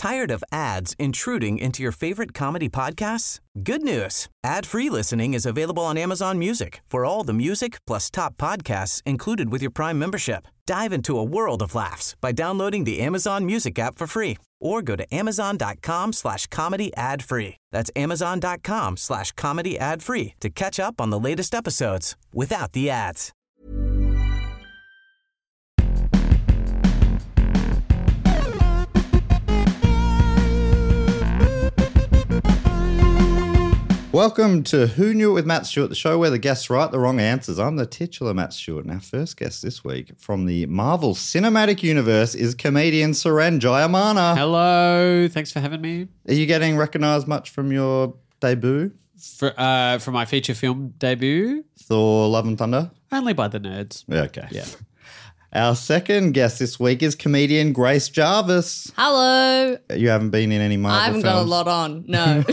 Tired of ads intruding into your favorite comedy podcasts? Good news. Ad-free listening is available on Amazon Music for all the music plus top podcasts included with your Prime membership. Dive into a world of laughs by downloading the Amazon Music app for free or go to amazon.com/comedy ad-free. That's amazon.com/comedy ad-free to catch up on the latest episodes without the ads. Welcome to Who Knew It with Matt Stewart, the show where the guests write the wrong answers. I'm the titular Matt Stewart, and our first guest this week from the Marvel Cinematic Universe is comedian Suren Jayamana. Hello, thanks for having me. Are you getting recognised much from your debut? For my feature film debut? Thor, Love and Thunder? Only by the nerds. Okay. Yeah. Our second guest this week is comedian Grace Jarvis. Hello. You haven't been in any Marvel I haven't films? got a lot on, no.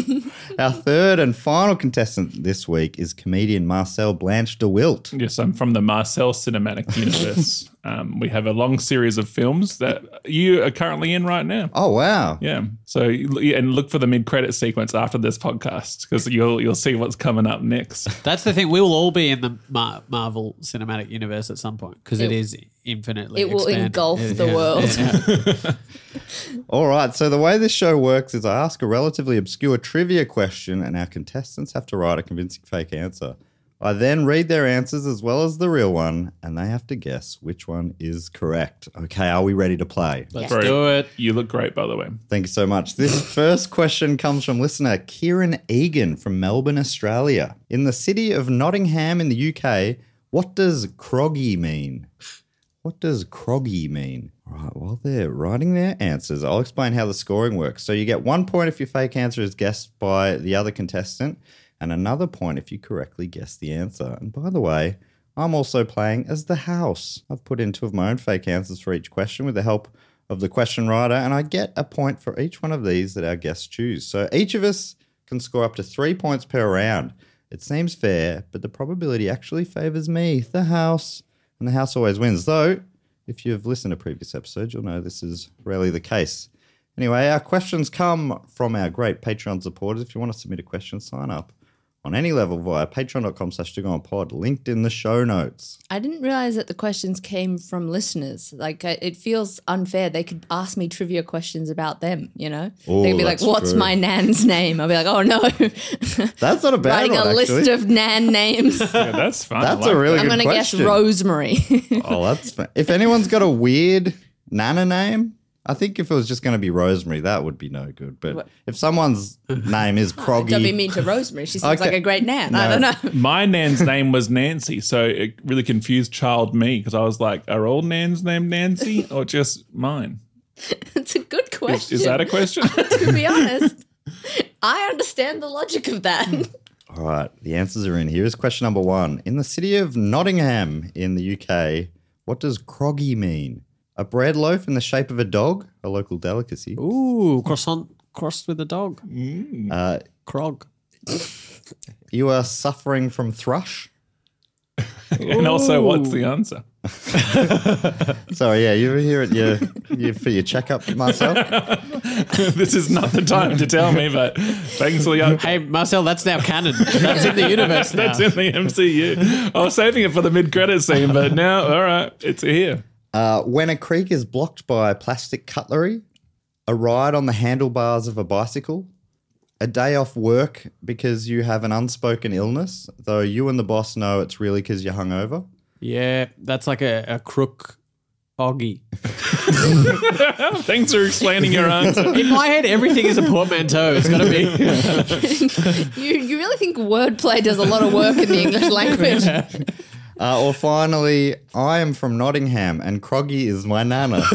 Our third and final contestant this week is comedian Marcel Blanche DeWilt. Yes, I'm from the Marcel Cinematic Universe. We have a long series of films that you are currently in right now. Oh, wow. Yeah. So, and look for the mid-credit sequence after this podcast because you'll see what's coming up next. That's the thing. We will all be in the Marvel Cinematic Universe at some point because it is infinitely It will expanding. engulf the world. Yeah. All right, so the way this show works is I ask a relatively obscure trivia question and our contestants have to write a convincing fake answer. I then read their answers as well as the real one, and they have to guess which one is correct. Okay, are we ready to play? Let's do it. You look great, by the way. Thank you so much. This first question comes from listener Kieran Egan from Melbourne, Australia. In the city of Nottingham in the UK, what does croggy mean? What does croggy mean? All right, while they're writing their answers, I'll explain how the scoring works. So you get 1 point if your fake answer is guessed by the other contestant, and another point if you correctly guess the answer. And by the way, I'm also playing as the house. I've put in two of my own fake answers for each question with the help of the question writer, and I get a point for each one of these that our guests choose. So each of us can score up to 3 points per round. It seems fair, but the probability actually favours me, the house, and the house always wins. Though, if you've listened to previous episodes, you'll know this is rarely the case. Anyway, our questions come from our great Patreon supporters. If you want to submit a question, sign up on any level via patreon.com/togoonpod, linked in the show notes. I didn't realize that the questions came from listeners. Like, it feels unfair. They could ask me trivia questions about them, you know? Oh, They could be like, that's what's true. my nan's name? I'll be like, oh, no. That's not a bad Writing one, a actually. list of nan names. Yeah, that's fun. That's I like a really I'm good going to guess question. Rosemary. Oh, that's fun. If anyone's got a weird Nana name, I think if it was just going to be Rosemary, that would be no good. But if someone's name is Croggy... Don't be mean to Rosemary. She seems Okay. like a great nan. I don't know. My nan's name was Nancy, so it really confused child me because I was like, are all nans named Nancy or just mine? It's a good question. Is that a question? To be honest, I understand the logic of that. All right, the answers are in. Here's question number 1. In the city of Nottingham in the UK, what does croggy mean? A bread loaf in the shape of a dog, a local delicacy. Ooh, croissant crossed with a dog. Krog. You are suffering from thrush. And also, what's the answer? Sorry, yeah, you were here at for your checkup, Marcel. This is not the time to tell me, but thanks for the Hey, Marcel, that's now canon. That's in the universe now. That's in the MCU. I was saving it for the mid-credit scene, but now, all right, it's here. When a creek is blocked by plastic cutlery, a ride on the handlebars of a bicycle, a day off work because you have an unspoken illness, though you and the boss know it's really because you're hungover. Yeah, that's like a crook oggy. Thanks for explaining your answer. In my head, everything is a portmanteau. It's got to be. You really think wordplay does a lot of work in the English language? Or finally, I am from Nottingham and Croggy is my nana.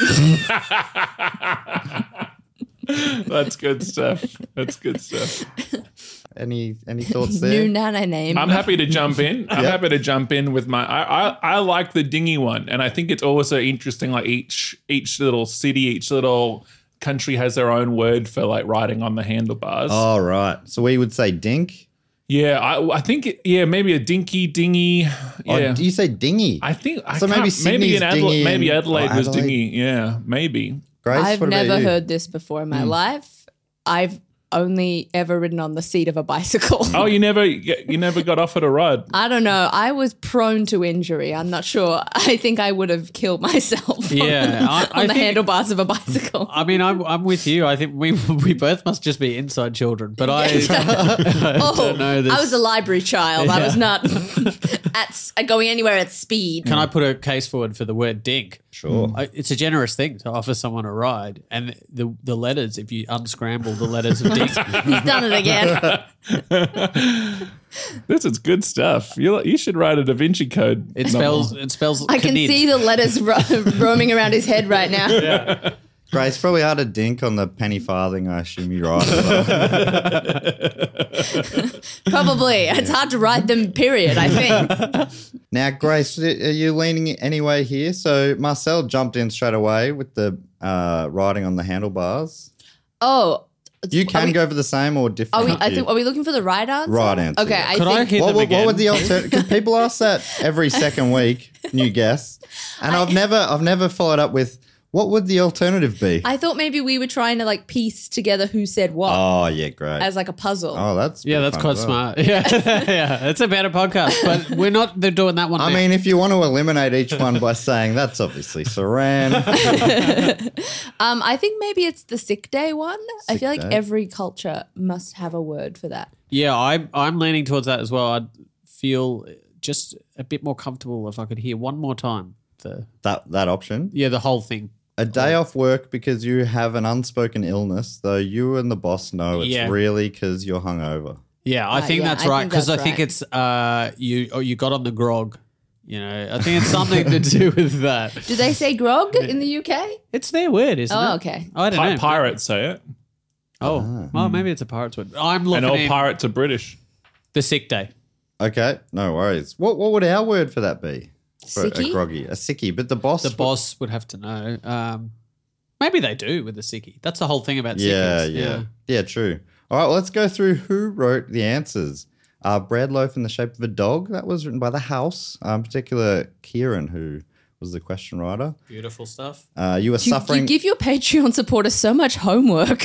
That's good stuff. That's good stuff. Any thoughts there? New nana name. I'm happy to jump in. I'm happy to jump in with my. I like the dinghy one, and I think it's also interesting. Like each little city, each little country has their own word for like riding on the handlebars. Oh, right. So we would say dink. Yeah, I think maybe a dinghy. Oh, Yeah, do you say dingy? I think So maybe Sydney's maybe in Adelaide, dinghy maybe and- Adelaide oh, was Adelaide. dinghy. Yeah, maybe. Grace, I've what about never you? heard this before in my life. I've only ever ridden on the seat of a bicycle. Oh, you never got offered a ride. I don't know. I was prone to injury. I'm not sure. I think I would have killed myself Yeah, on the think- handlebars of a bicycle. I mean, I'm with you. I think we both must just be inside children. But I Oh, know this. I was a library child. I was not going anywhere at speed. Can I put a case forward for the word dink? Sure. It's a generous thing to offer someone a ride. And the letters, if you unscramble the letters of dink, He's done it again. This is good stuff. You should write a Da Vinci Code. it novel. spells I can knit. see the letters roaming around his head right now. Grace, probably hard to dink on the penny farthing, I assume you write. Probably. It's hard to ride them, period, I think. Now, Grace, are you leaning any way here? So Marcel jumped in straight away with the riding on the handlebars. Oh. You can go for the same or different. Are we looking for the right answer? Right answer, Okay, yeah. I Could I think hear them What again? would the alternative? Because people ask that every second week, new guests, and I've never followed up with what would the alternative be? I thought maybe we were trying to like piece together who said what Oh yeah, great. as like a puzzle. Oh, that's Yeah, that's quite smart. Yeah, yeah, it's a better podcast, but we're not. They're doing that one. I now. mean, if you want to eliminate each one by saying that's obviously Saran. I think maybe it's the sick day one. I Sick feel like day. every culture must have a word for that. yeah, I'm leaning towards that as well. I'd feel just a bit more comfortable if I could hear one more time that option. the whole thing. A day off work because you have an unspoken illness, though you and the boss know it's Yeah. really because you're hungover. Yeah, I think yeah, that's I right think because I that's think right. it's you got on the grog. You know, I think it's something to do with that. Do they say grog in the UK? It's their word, isn't it? Oh, okay. I don't know. Pirates say it, Oh, well, maybe it's a pirate's word. I'm looking and all at pirates are British. the sick day. Okay, no worries. What would our word for that be? For Sickie? a groggy, a sickie, but the boss. The boss would have to know. Maybe they do with the sickie. That's the whole thing about Yeah, sickies. yeah, true. All right, well, let's go through who wrote the answers. Bread loaf in the shape of a dog. That was written by the House. In particular, Kieran, who was the question writer. Beautiful stuff. You were suffering. You give your Patreon supporters so much homework.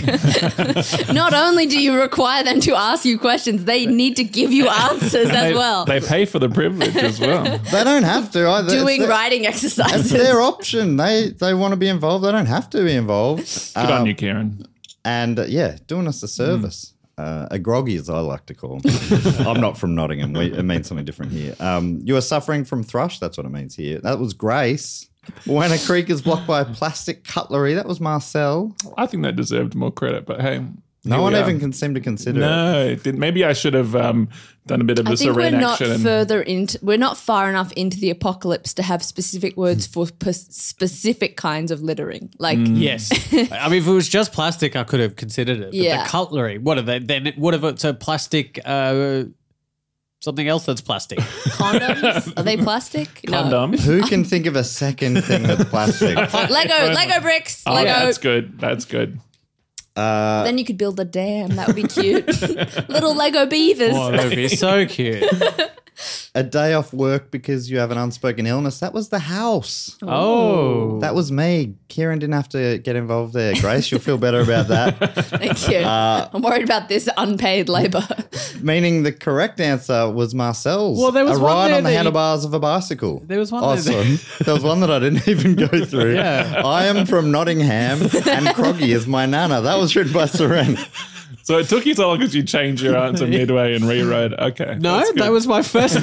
Not only do you require them to ask you questions, they need to give you answers as well. They pay for the privilege as well. They don't have to. It's Doing their- writing It's exercises. their option. They want to be involved. They don't have to be involved. Good on you, Kieran. And doing us a service. A groggy, as I like to call them. I'm not from Nottingham. It means something different here. You are suffering from thrush. That's what it means here. That was Grace. When a creek is blocked by plastic cutlery. That was Marcel. I think that deserved more credit, but hey. No here one we are. even can seem to consider it. No, it didn't. Maybe I should have done a bit of I a think we're serene not action. we're not far enough into the apocalypse to have specific words for specific kinds of littering. Like Yes. I mean, if it was just plastic, I could have considered it. But Yeah. the cutlery, what are they? Then what if it's a plastic, something else that's plastic? condoms, are they plastic? Condom. Who can think of a second thing that's plastic? No. Lego bricks. Oh, Lego. that's good. That's good. Then you could build a dam. That would be cute. Little Lego beavers. Oh, that would be so cute. A day off work because you have an unspoken illness. That was the House. Oh. That was me. Kieran didn't have to get involved there. Grace, you'll feel better about that. Thank you. I'm worried about this unpaid labor. Meaning the correct answer was Marcel's. Well, there was a one ride there on the that you- handlebars of a bicycle. There was one there awesome. There was one that I didn't even go through. Yeah. I am from Nottingham and Croggy is my nana. That was written by Seren. So it took you so long because you changed your answer midway and rewrote. Okay. No, that's good. that was my first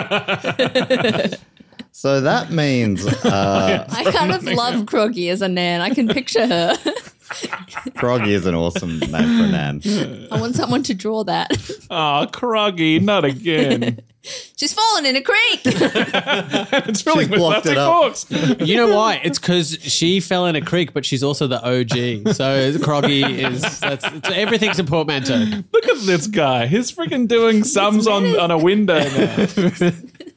thought. So that means I kind of love Croggy as a nan. I can picture her. Croggy is an awesome name for a nan. I want someone to draw that. Oh, Croggy, not again. She's fallen in a creek. It's filling She's with blocked plastic it up. forks. You know why? It's because she fell in a creek, but she's also the OG. So Croggy everything's a portmanteau. Look at this guy. He's freaking doing sums on a window now.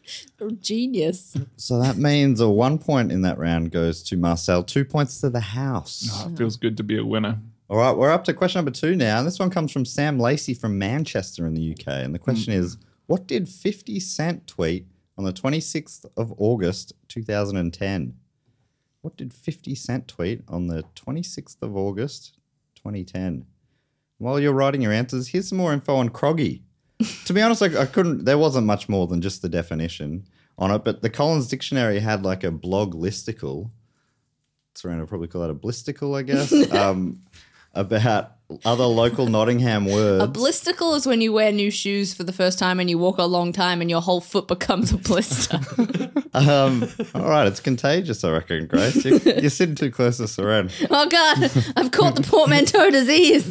Genius. So that means a 1 point in that round goes to Marcel, 2 points to the House. Oh, it feels good to be a winner. All right, we're up to question number 2 now. And this one comes from Sam Lacey from Manchester in the UK. And the question is, what did 50 Cent tweet on the 26th of August, 2010? What did 50 Cent tweet on the 26th of August, 2010? While you're writing your answers, here's some more info on Croggy. To be honest, I couldn't, there wasn't much more than just the definition on it, but the Collins Dictionary had like a blog listicle. Serena would probably call that a blisticle, I guess, about other local Nottingham words. A blisticle is when you wear new shoes for the first time and you walk a long time and your whole foot becomes a blister. All right, it's contagious, I reckon, Grace. You're sitting too close to Serena. Oh, God, I've caught the portmanteau disease.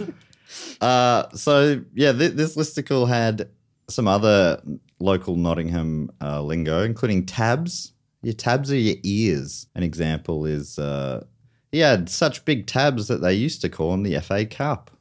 This listicle had some other local Nottingham lingo, including tabs. Your tabs are your ears. An example is he had such big tabs that they used to call him the FA Cup.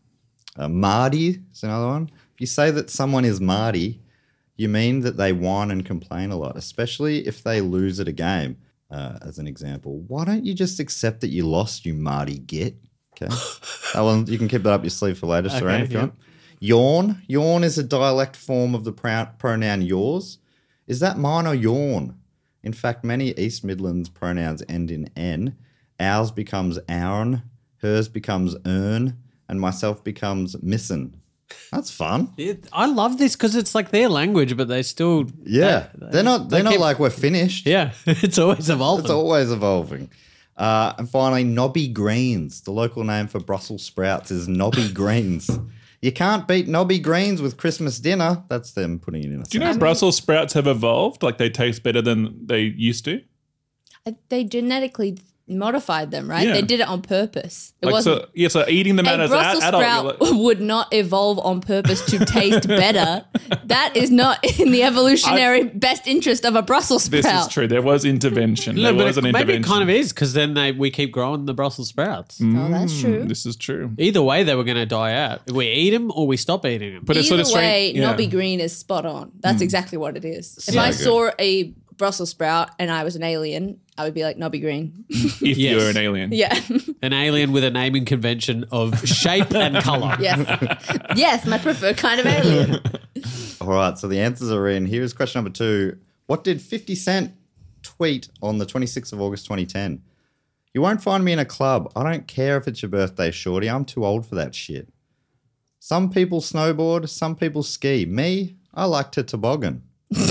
Mardy is another one. If you say that someone is Mardy, you mean that they whine and complain a lot, especially if they lose at a game. As an example, why don't you just accept that you lost, you Mardy git? Okay. That one, you can keep that up your sleeve for later, Serena, if you want. Yawn. Yawn is a dialect form of the pronoun yours. Is that mine or yawn? In fact, many East Midlands pronouns end in N. Ours becomes ourn, hers becomes earn, and myself becomes missin. That's fun. I love this because it's like their language, but they still... Yeah. They're not like we're finished. Yeah, it's always evolving. It's always evolving. And finally, knobby greens. The local name for Brussels sprouts is knobby greens. You can't beat knobby greens with Christmas dinner. That's them putting it in a Do you know Brussels sprouts have evolved? Like they taste better than they used to? They genetically modified them, right? Yeah. They did it on purpose. It Like wasn't... so eating them out A as Brussels adult. sprout would not evolve on purpose to taste better. That is not in the evolutionary best interest of a Brussels sprout. This is true. There was intervention. No, There was an intervention. maybe it kind of is because then we keep growing the Brussels sprouts. Oh, that's true. This is true. Either way, they were going to die out. We eat them or we stop eating them. But it's sort Either of way, strange. Yeah. knobby green is spot on. That's exactly what it is. If So I good. saw a Brussels sprout and I was an alien, I would be like knobby green. If Yes. you're an alien. Yeah. An alien with a naming convention of shape and colour. Yes. Yes, my preferred kind of alien. All right, so the answers are in. Here's question number 2. What did 50 Cent tweet on the 26th of August 2010? You won't find me in a club. I don't care if it's your birthday, shorty. I'm too old for that shit. Some people snowboard, some people ski. Me, I like to toboggan.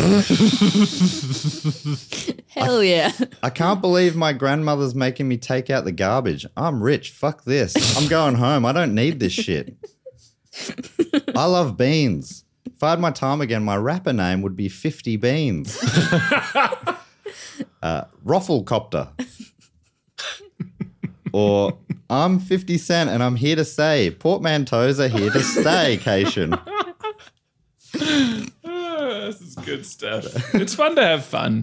Hell yeah. I can't believe my grandmother's making me take out the garbage. I'm rich. Fuck this. I'm going home. I don't need this shit. I love beans. If I had my time again, my rapper name would be 50 Beans. Rufflecopter. Or I'm 50 Cent and I'm here to say portmanteaus are here to stay, Cation. This is good stuff. It's fun to have fun.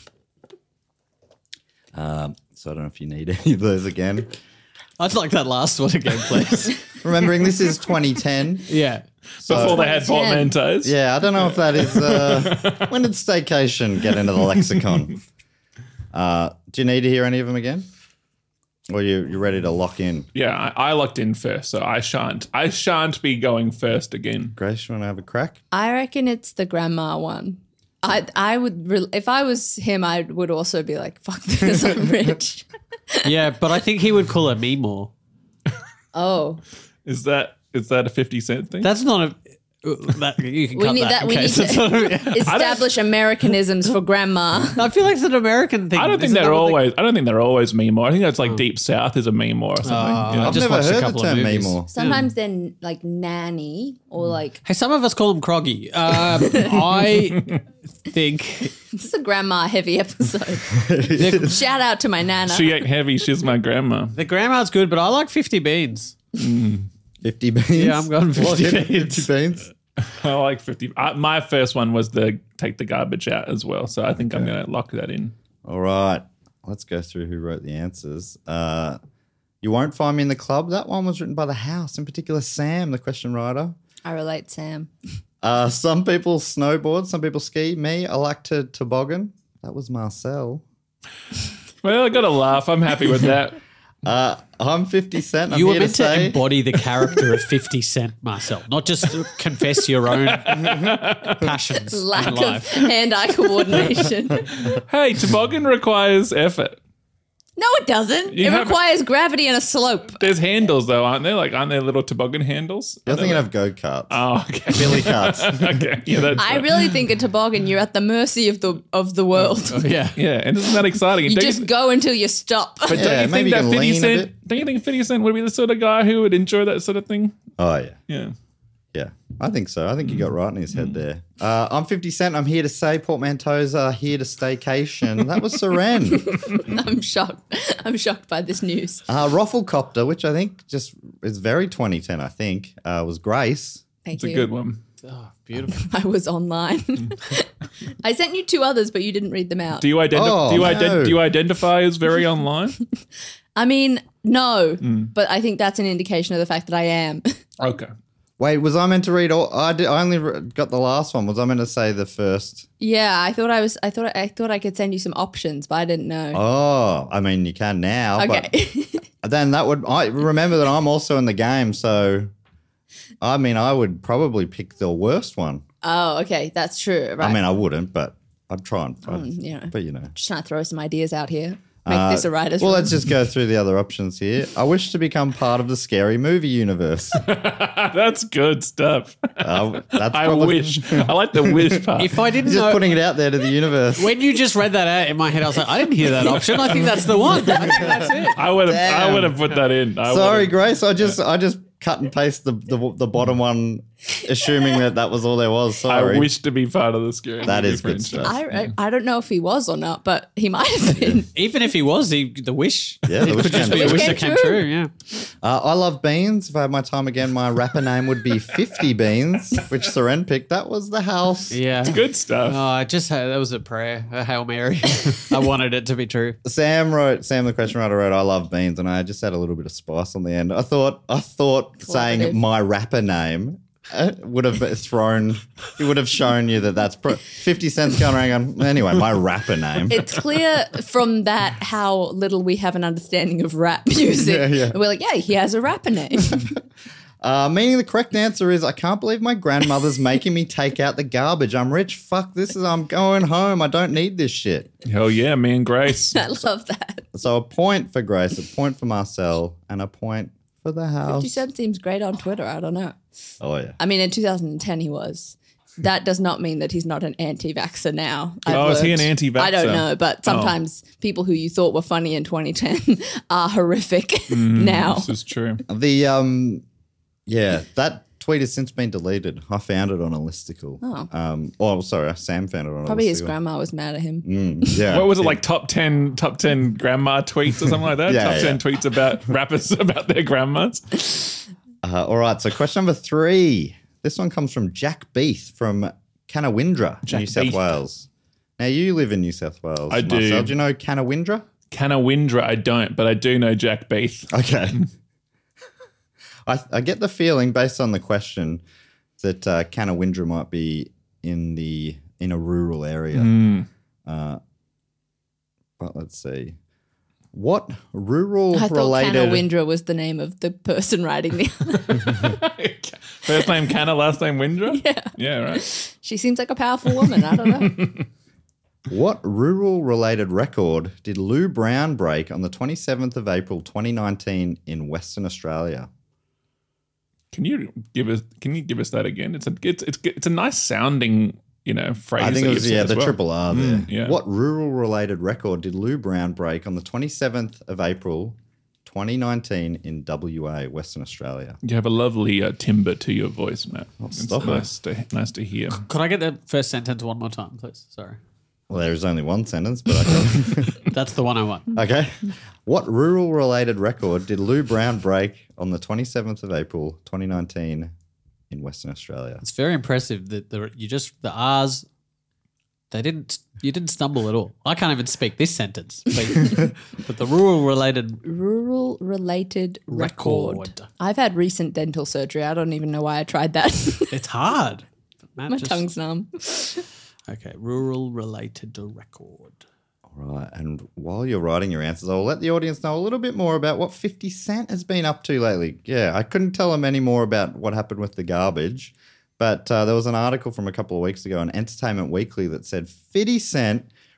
So I don't know if you need any of those again. I'd like that last one again, please. Remembering this is 2010. Yeah. Before they had 2010. portmanteaus. Yeah, I don't know if that is... when did staycation get into the lexicon? Do you need to hear any of them again? Or you're ready to lock in? Yeah, I locked in first, so I shan't be going first again. Grace, you want to have a crack? I reckon it's the grandma one. I would, if I was him, I would also be like, fuck this, I'm rich. Yeah, but I think he would call it me more. Oh. Is that a 50 Cent thing? That's not a... That, you can We cut need that. in We need case to it's not- establish Americanisms for grandma. I feel like it's an American thing. I don't think Isn't they're that what always. I don't think they're always Meemore. I think that's like Deep South is a Meemore or something. I I've just never watched a heard couple the of term movies. Meemore. Sometimes they're like nanny or like, Hey, some of us call him Croggy. I think this is a grandma heavy episode. Shout out to my nana. She ain't heavy. She's my grandma. the grandma's good, but I like 50 beans. 50 Beans? Yeah, I'm going 50 What? Beans. 50 Beans? I like 50. My first one was the take the garbage out as well. So I think I'm going to lock that in. All right. Let's go through who wrote the answers. You won't find me in the club. That one was written by The House, in particular Sam, the question writer. I relate, Sam. Some people snowboard, some people ski. Me, I like to toboggan. That was Marcel. Well, I got to laugh. I'm happy with that. I'm 50 Cent. I'm You were here to meant to say, embody the character of 50 Cent, Marcel, not just confess your own passions Lack in of life. hand-eye coordination. Hey, toboggan requires effort. No, it doesn't. You It have- requires gravity and a slope. There's handles though, aren't there? Like, aren't there little toboggan handles? You're Aren't thinking there? of go-karts. Oh, okay. Billy carts. Okay. Yeah, that's I really think a toboggan, you're at the mercy of the world. Yeah. Yeah, and isn't that exciting? You Don't just go until you stop. but Yeah, don't you maybe think you that can 50 lean a Cent? bit. Don't you think 50 Cent would be the sort of guy who would enjoy that sort of thing? Oh, yeah. Yeah. Yeah, I think so. I think you got right in his head there. I'm 50 Cent. I'm here to say portmanteaus are here to staycation. That was Seren. I'm shocked. I'm shocked by this news. Rafflecopter, which I think just is very 2010, I think, was Grace. Thank It's you. a good one. Oh, beautiful. I was online. I sent you 2 others, but you didn't read them out. Do you Oh, no. do you identify as very online? I mean, no, but I think that's an indication of the fact that I am. Okay. Wait, was I meant to read all? I only got the last one. Was I meant to say the first? Yeah, I thought I could send you some options, but I didn't know. Oh, I mean, you can now. Okay. But then that would, I remember that I'm also in the game. So, I mean, I would probably pick the worst one. Oh, okay, that's true. Right. I mean, I wouldn't, but I'd try and find, you know, but you know. just trying to throw some ideas out here. Make this a writer's Well, room. let's just go through the other options here. I wish to become part of the scary movie universe. That's good stuff. That's I probably- wish. I like the wish part. If I didn't Just know, putting it out there to the universe. when you just read that out in my head, I was like, I didn't hear that option. I think that's the one. I think that's it. I would Damn. have put that in. Sorry, Grace. I just cut and paste the bottom one, assuming that was all there was. Sorry. I wish to be part of the scary. That movie is good franchise. stuff. I don't know if he was or not, but he might have been. Even if he was, the wish. Yeah, the it wish could just came be a true. wish that came true. Yeah. I love beans. If I had my time again, my rapper name would be 50 Beans, which Seren picked. That was the house. Yeah. Good stuff. Oh, I just had, that was a prayer, a Hail Mary. I wanted it to be true. Sam the question writer wrote, I love beans, and I just had a little bit of spice on the end. I thought saying Collaborative. my rapper name would have shown you that's 50 Cent's going around. Anyway, my rapper name. It's clear from that how little we have an understanding of rap music. Yeah. And we're like, yeah, he has a rapper name. Meaning the correct answer is I can't believe my grandmother's making me take out the garbage. I'm rich. Fuck this. I'm going home. I don't need this shit. Hell yeah, me and Grace. I love that. So a point for Grace, a point for Marcel, and a point for the house. 50 Cent seems great on Twitter. I don't know. Oh, yeah. I mean, in 2010 he was. That does not mean that he's not an anti-vaxxer now. Oh, is he an learned. anti-vaxxer? I don't know, but sometimes people who you thought were funny in 2010 are horrific now. This is true. That tweet has since been deleted. I found it on a listicle. Sorry, Sam found it on Probably a listicle. his grandma was mad at him. Yeah. What was it, like top 10 grandma tweets or something like that? Yeah, Top yeah. 10 tweets about rappers about their grandmas? All right, so question number 3. This one comes from Jack Beath from Canawindra, Jack New South Beath. Wales. Now, you live in New South Wales. I do. Marcel. Do you know Canawindra? Canawindra, I don't, but I do know Jack Beath. Okay. I get the feeling, based on the question, that Canawindra might be in a rural area. But let's see. What rural I thought related? Canawindra was the name of the person writing the. First name Canna, last name Windra? Yeah. Yeah, right. She seems like a powerful woman. I don't know. What rural related record did Lou Brown break on the 27th of April 2019 in Western Australia? Can you give us that again? It's a nice sounding, phrase. I think that it was you've said as the well. triple R there. yeah. What rural related record did Lou Brown break on the 27th of April 2019 in WA, Western Australia? You have a lovely timbre to your voice, Matt. It's stop it. nice to hear. Could I get that first sentence one more time, please? Sorry. Well, there is only one sentence, but I can. That's the one I want. Okay. What rural related record did Lou Brown break on the 27th of April 2019 in Western Australia? It's very impressive that the R's, you didn't stumble at all. I can't even speak this sentence, but the rural related Rural related record. Record. I've had recent dental surgery. I don't even know why I tried that. it's hard. Matt My just- tongue's numb. Okay, rural related record. All right. And while you're writing your answers, I'll let the audience know a little bit more about what 50 Cent has been up to lately. Yeah, I couldn't tell them any more about what happened with the garbage, but there was an article from a couple of weeks ago on Entertainment Weekly that said 50 Cent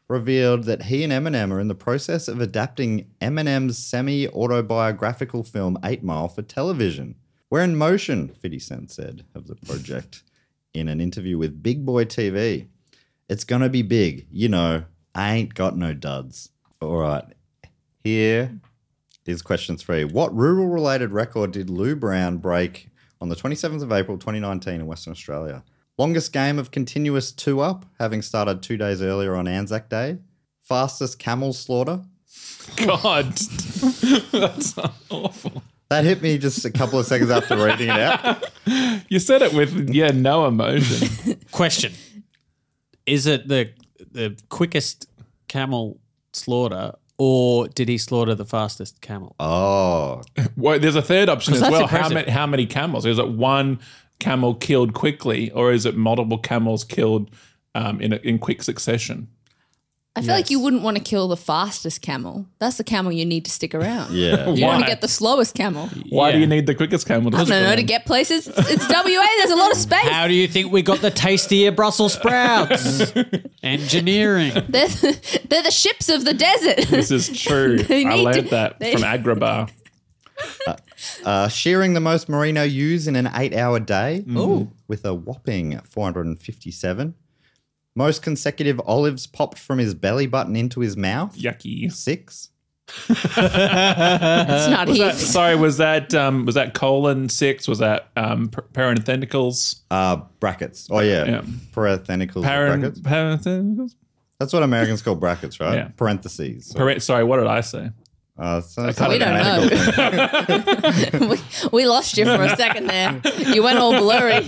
revealed that he and Eminem are in the process of adapting Eminem's semi-autobiographical film 8 Mile for television. We're in motion, 50 Cent said of the project in an interview with Big Boy TV. It's going to be big. You know, I ain't got no duds. All right. Here is question 3. What rural-related record did Lou Brown break on the 27th of April 2019 in Western Australia? Longest game of continuous 2-up, having started 2 days earlier on Anzac Day. Fastest camel slaughter. God, that's awful. That hit me just a couple of seconds after reading it out. You said it with no emotion. Question: is it the quickest camel slaughter, or did he slaughter the fastest camel? Oh. Well, there's a third option as that's well. impressive. How many camels? Is it one camel killed quickly, or is it multiple camels killed in quick succession? I feel like you wouldn't want to kill the fastest camel. That's the camel you need to stick around. Yeah. You want to Why? get the slowest camel. Why do Yeah. you need the quickest camel? I don't know, to get places. It's WA. There's a lot of space. How do you think we got the tastier Brussels sprouts? Engineering. They're the ships of the desert. This is true. They I need learned to- that they- from Agrabah. Shearing the most merino ewes in an 8-hour day with a whopping 457. Most consecutive olives popped from his belly button into his mouth. Yucky. 6. It's not heaps. Sorry, was that colon 6? Was that parentheticals? Brackets. Oh, yeah. Yeah. Parentheticals. Brackets. Parentheticals? That's what Americans call brackets, right? Yeah. Parentheses. So, Sorry, what did I say? We don't know. we lost you for a second there. You went all blurry.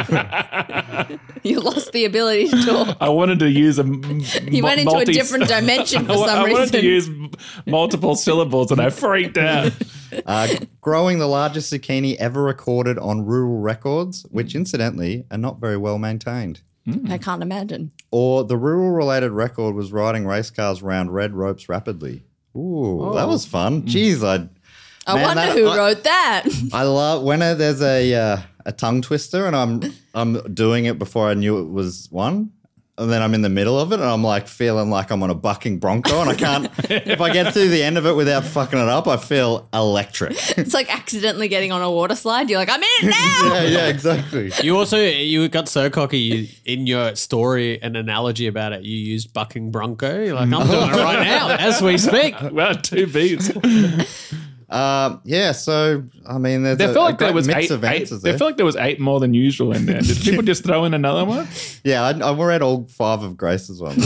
You lost the ability to talk. I wanted to use You went into a different dimension for some I wanted to reason. use multiple syllables and I freaked out. Growing the largest zucchini ever recorded on rural records, which incidentally are not very well maintained. I can't imagine. Or the rural-related record was riding race cars around red ropes rapidly. Ooh, that was fun. Jeez, I wonder who wrote that. I love when there's a tongue twister and I'm doing it before I knew it was one. And then I'm in the middle of it and I'm like feeling like I'm on a bucking bronco and I can't, if I get through the end of it without fucking it up, I feel electric. It's like accidentally getting on a water slide. You're like, I'm in it now. Yeah, exactly. You got so cocky in your story and analogy about it. You used bucking bronco. You're like, I'm doing it right now as we speak. Wow, 2 beats. Yeah, so, I mean, there's They a felt like there great was mix 8. of answers They there. felt like there was 8 more than usual in there. Did people just throw in another one? Yeah, I read all 5 of Grace's ones.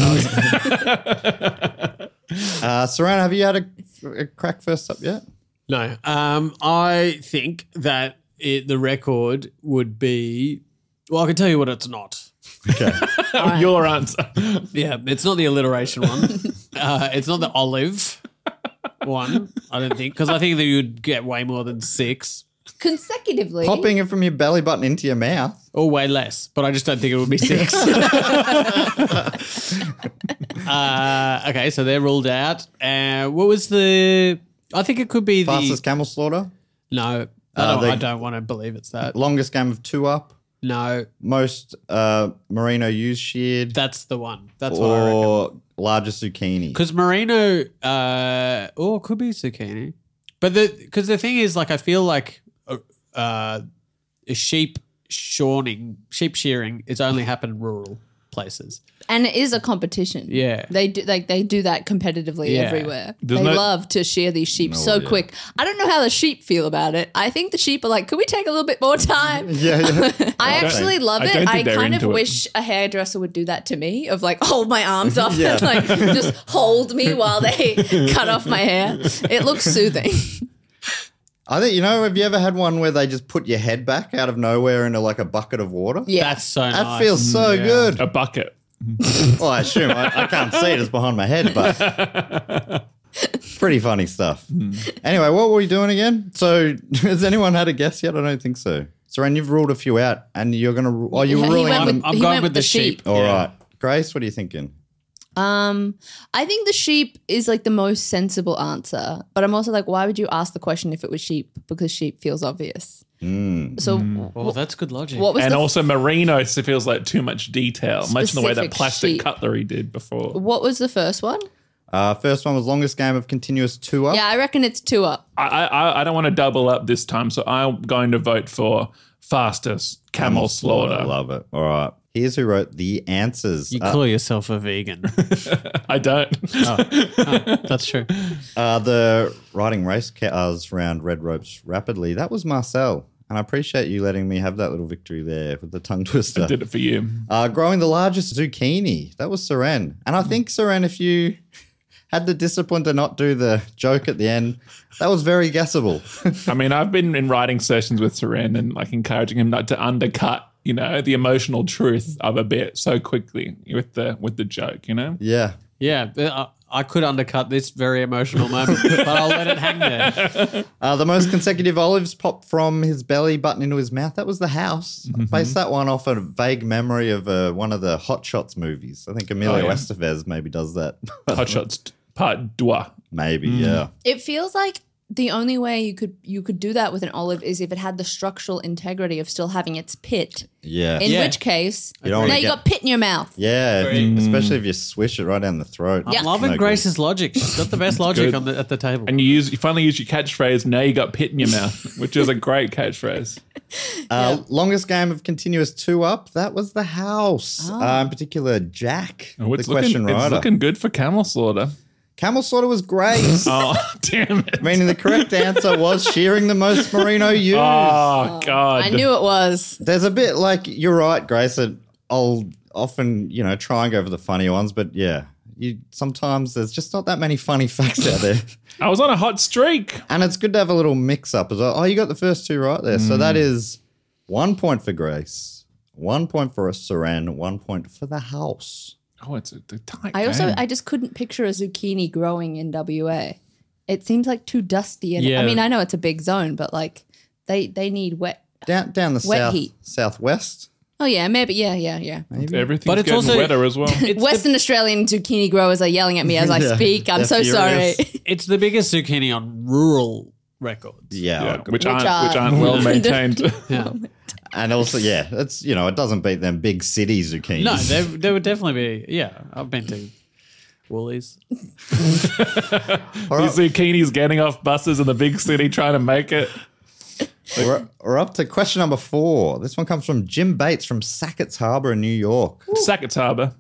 Saran, have you had a crack first up yet? No. I think that the record would be, well, I can tell you what it's not. Okay. Your answer. Yeah, it's not the alliteration one. It's not the olive one, I don't think, because I think that you'd get way more than 6 Consecutively. Popping it from your belly button into your mouth. or way less, but I just don't think it would be 6. Okay, so they're ruled out. What was the? I think it could be Fastest camel slaughter. No, they- I don't want to believe it's that. Longest game of 2-up. No, Most merino ewes sheared. that's the one. That's what I reckon. Or largest zucchini. Because merino, or it could be zucchini, but because the thing is, like, I feel like a sheep shearing, it's only happened in rural places. And it is a competition. Yeah. They do that competitively Yeah. everywhere. There's they no- love to shear these sheep so quick. I don't know how the sheep feel about it. I think the sheep are like, could we take a little bit more time? Yeah. I actually love I it. don't I think they're kind of into it. wish a hairdresser would do that to me, of like hold my arms up Yeah. and like just hold me while they cut off my hair. It looks soothing. I think, have you ever had one where they just put your head back out of nowhere into like a bucket of water? Yeah. That's so nice. That feels so good. A bucket. Well, I assume. I can't see it. It's behind my head, but pretty funny stuff. Anyway, what were we doing again? So has anyone had a guess yet? I don't think so. Saran, you've ruled a few out and you're going to... Oh, you were He ruling went one. with- I'm he going went with the sheep. All right. Grace, what are you thinking? I think the sheep is like the most sensible answer, but I'm also like, why would you ask the question if it was sheep? Because sheep feels obvious. So Oh, that's good logic. what was And the also merino so feels like too much detail, much in the way that Specific plastic sheet. cutlery did before. what was the first one? First one was longest game of continuous 2-up. Yeah, I reckon it's 2 up. I don't want to double up this time, so I'm going to vote for fastest camel I slaughter. love it. All right. Here's who wrote the answers. You call yourself a vegan. I don't. That's true. The riding race cars round red ropes rapidly. That was Marcel. And I appreciate you letting me have that little victory there with the tongue twister. Did it for you. Growing the largest zucchini. That was Seren. And I think, Seren, if you had the discipline to not do the joke at the end, that was very guessable. I mean, I've been in writing sessions with Seren and like encouraging him not to undercut, the emotional truth of a bit so quickly with the joke, Yeah. Yeah, but I could undercut this very emotional moment, but I'll let it hang there. The most consecutive olives popped from his belly button into his mouth. That was The House. I based that one off a vague memory of one of the Hot Shots movies. I think Emilio yeah. Estevez maybe does that. Hot Shots Part 2. Maybe, yeah. It feels like the only way you could do that with an olive is if it had the structural integrity of still having its pit. Yeah. In Yeah. which case, You don't now wanna you get- got pit in your mouth. Yeah, especially if you swish it right down the throat. Yeah. I'm loving No Grace's logic. She's got the best logic good. at the table. And you finally use your catchphrase, now you got pit in your mouth, which is a great catchphrase. Longest game of continuous 2-up, that was The House. In particular, Jack, Oh, the question it's writer. looking good for camel slaughter. Camel slaughter was great. Oh, damn it. Meaning the correct answer was shearing the most merino ewes. Oh, God. I knew it was. There's a bit like, you're right, Grace, that I'll often, try and go for the funny ones, but yeah, sometimes there's just not that many funny facts out there. I was on a hot streak. And it's good to have a little mix up as well. Oh, you got the first two right there. So that is 1 point for Grace, 1 point for Saran, 1 point for The House. Oh, it's a tight I just couldn't picture a zucchini growing in WA. It seems like too dusty. And Yeah. I mean, I know it's a big zone, but like they need wet. Down the Wet heat. southwest. Oh yeah, maybe yeah. Everything's But it's getting also- wetter as well. Western Australian zucchini growers are yelling at me as I Yeah, speak. I'm they're so furious. sorry. It's the biggest zucchini on rural records. Yeah. which are- aren't well maintained. Yeah. And also, yeah, it's, it doesn't beat them big city zucchinis. No, there would definitely be. Yeah, I've been to Woolies. These zucchinis getting off buses in the big city trying to make it. We're up to question number 4. This one comes from Jim Bates from Sackett's Harbor in New York. Sackett's Harbor.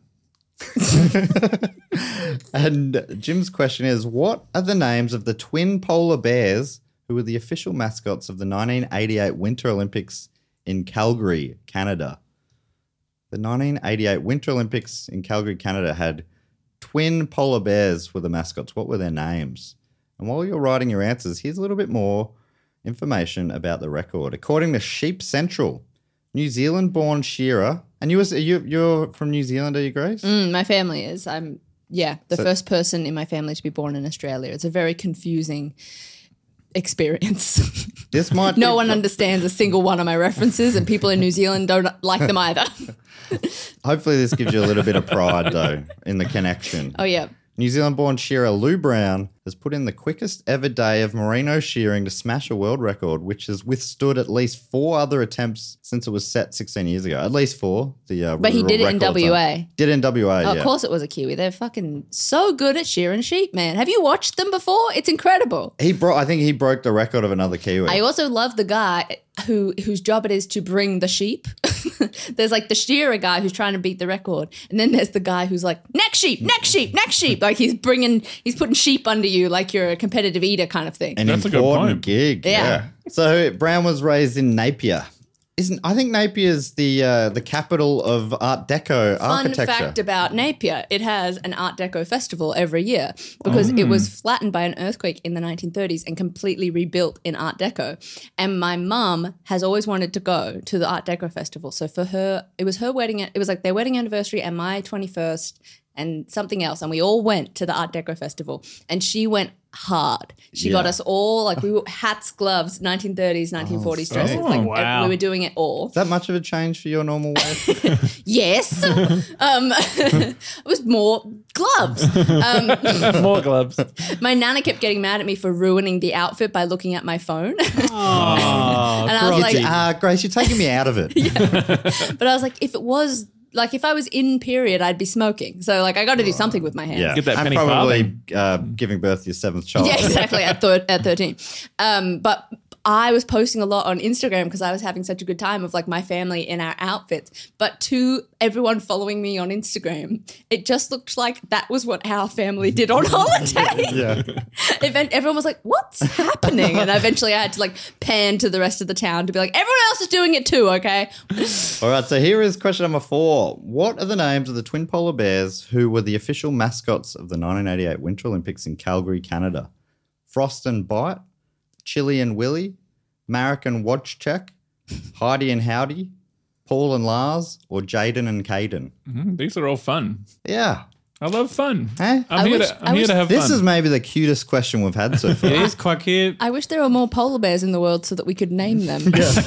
And Jim's question is, what are the names of the twin polar bears who were the official mascots of the 1988 Winter Olympics in Calgary, Canada? The 1988 Winter Olympics in Calgary, Canada had twin polar bears were the mascots. What were their names? And while you're writing your answers, here's a little bit more information about the record. According to Sheep Central, New Zealand-born shearer, and you're from New Zealand, are you, Grace? My family is. I'm the first person in my family to be born in Australia. It's a very confusing experience. This might No be- one understands a single one of my references, and people in New Zealand don't like them either. Hopefully this gives you a little bit of pride, though, in the connection. Oh yeah. New Zealand-born shearer Lou Brown has put in the quickest ever day of merino shearing to smash a world record, which has withstood at least 4 other attempts since it was set 16 years ago. At least 4. But he did it in WA. Did it in WA, Oh, yeah. of course it was a Kiwi. They're fucking so good at shearing sheep, man. Have you watched them before? It's incredible. I think he broke the record of another Kiwi. I also love the guy whose job it is to bring the sheep. There's like the shearer guy who's trying to beat the record, and then there's the guy who's like next sheep, next sheep, next sheep. Like he's putting sheep under you like you're a competitive eater kind of thing. An That's a good important point. gig. Yeah. So Brown was raised in Napier. I think Napier's the capital of Art Deco Fun architecture. fact about Napier, it has an Art Deco festival every year because it was flattened by an earthquake in the 1930s and completely rebuilt in Art Deco. And my mum has always wanted to go to the Art Deco festival. So for her, it was her wedding. It was like their wedding anniversary and my 21st and something else. And we all went to the Art Deco festival. And she went hard. She Yeah. got us all like we were hats, gloves, 1930s, 1940s dresses. Oh, Like wow. we were doing it all. Is that much of a change for your normal way? Yes, it was more gloves. More gloves. My nana kept getting mad at me for ruining the outfit by looking at my phone. Oh, And I was like, Grace, you're taking me out of it. but I was like, if I was in period, I'd be smoking. So like, I got to do something with my hands. Yeah, Get that and penny probably giving birth to your seventh child. Yeah, exactly. At 13. But I was posting a lot on Instagram because I was having such a good time of like my family in our outfits. But to everyone following me on Instagram, it just looked like that was what our family did on holiday. Yeah. Everyone was like, what's happening? And eventually I had to like pan to the rest of the town to be like, everyone else is doing it too, okay? All right, so here is question number 4. What are the names of the twin polar bears who were the official mascots of the 1988 Winter Olympics in Calgary, Canada? Frost and Bite, Chili and Willy, Marek and Wojciech, Heidi and Howdy, Paul and Lars, or Jaden and Caden? These are all fun. Yeah. I love fun. Eh? I'm here to have This fun. is maybe the cutest question we've had so far. it is quite cute. I wish there were more polar bears in the world so that we could name them.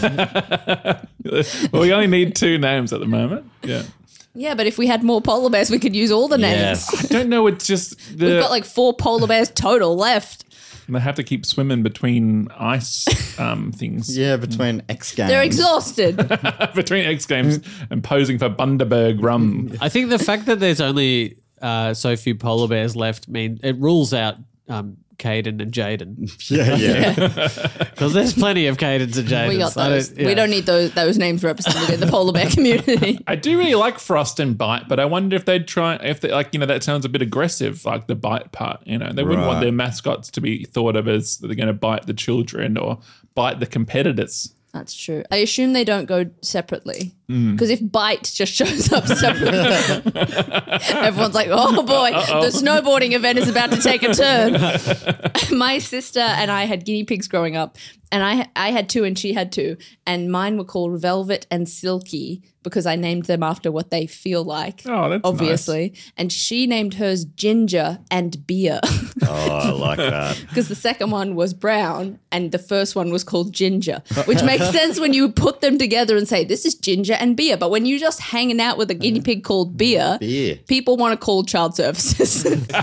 Well, we only need 2 names at the moment. Yeah. Yeah, but if we had more polar bears, we could use all the names. I don't know. It's just We've got like 4 polar bears total left. they have to keep swimming between ice things. Yeah, between X Games. They're exhausted. Between X Games and posing for Bundaberg rum. I think the fact that there's only so few polar bears left mean it rules out Caden and Jaden Yeah. because there's plenty of Cadens and Jadens. We got those. We don't need those names represented in the polar bear community. I do really like Frost and Bite, but I wonder if they'd try, if they, like, that sounds a bit aggressive, like the bite part, they wouldn't want their mascots to be thought of as they're going to bite the children or bite the competitors. That's true. I assume they don't go separately because if Bite just shows up separately, everyone's like, oh boy, the snowboarding event is about to take a turn. My sister and I had guinea pigs growing up, and I had 2 and she had 2, and mine were called Velvet and Silky because I named them after what they feel like. Oh, that's obviously. And she named hers Ginger and Beer Oh, I like that. because the second one was brown and the first one was called Ginger, which makes sense when you put them together and say, this is Ginger and Beer. But when you're just hanging out with a guinea pig called Beer, Beer. people want to call child services.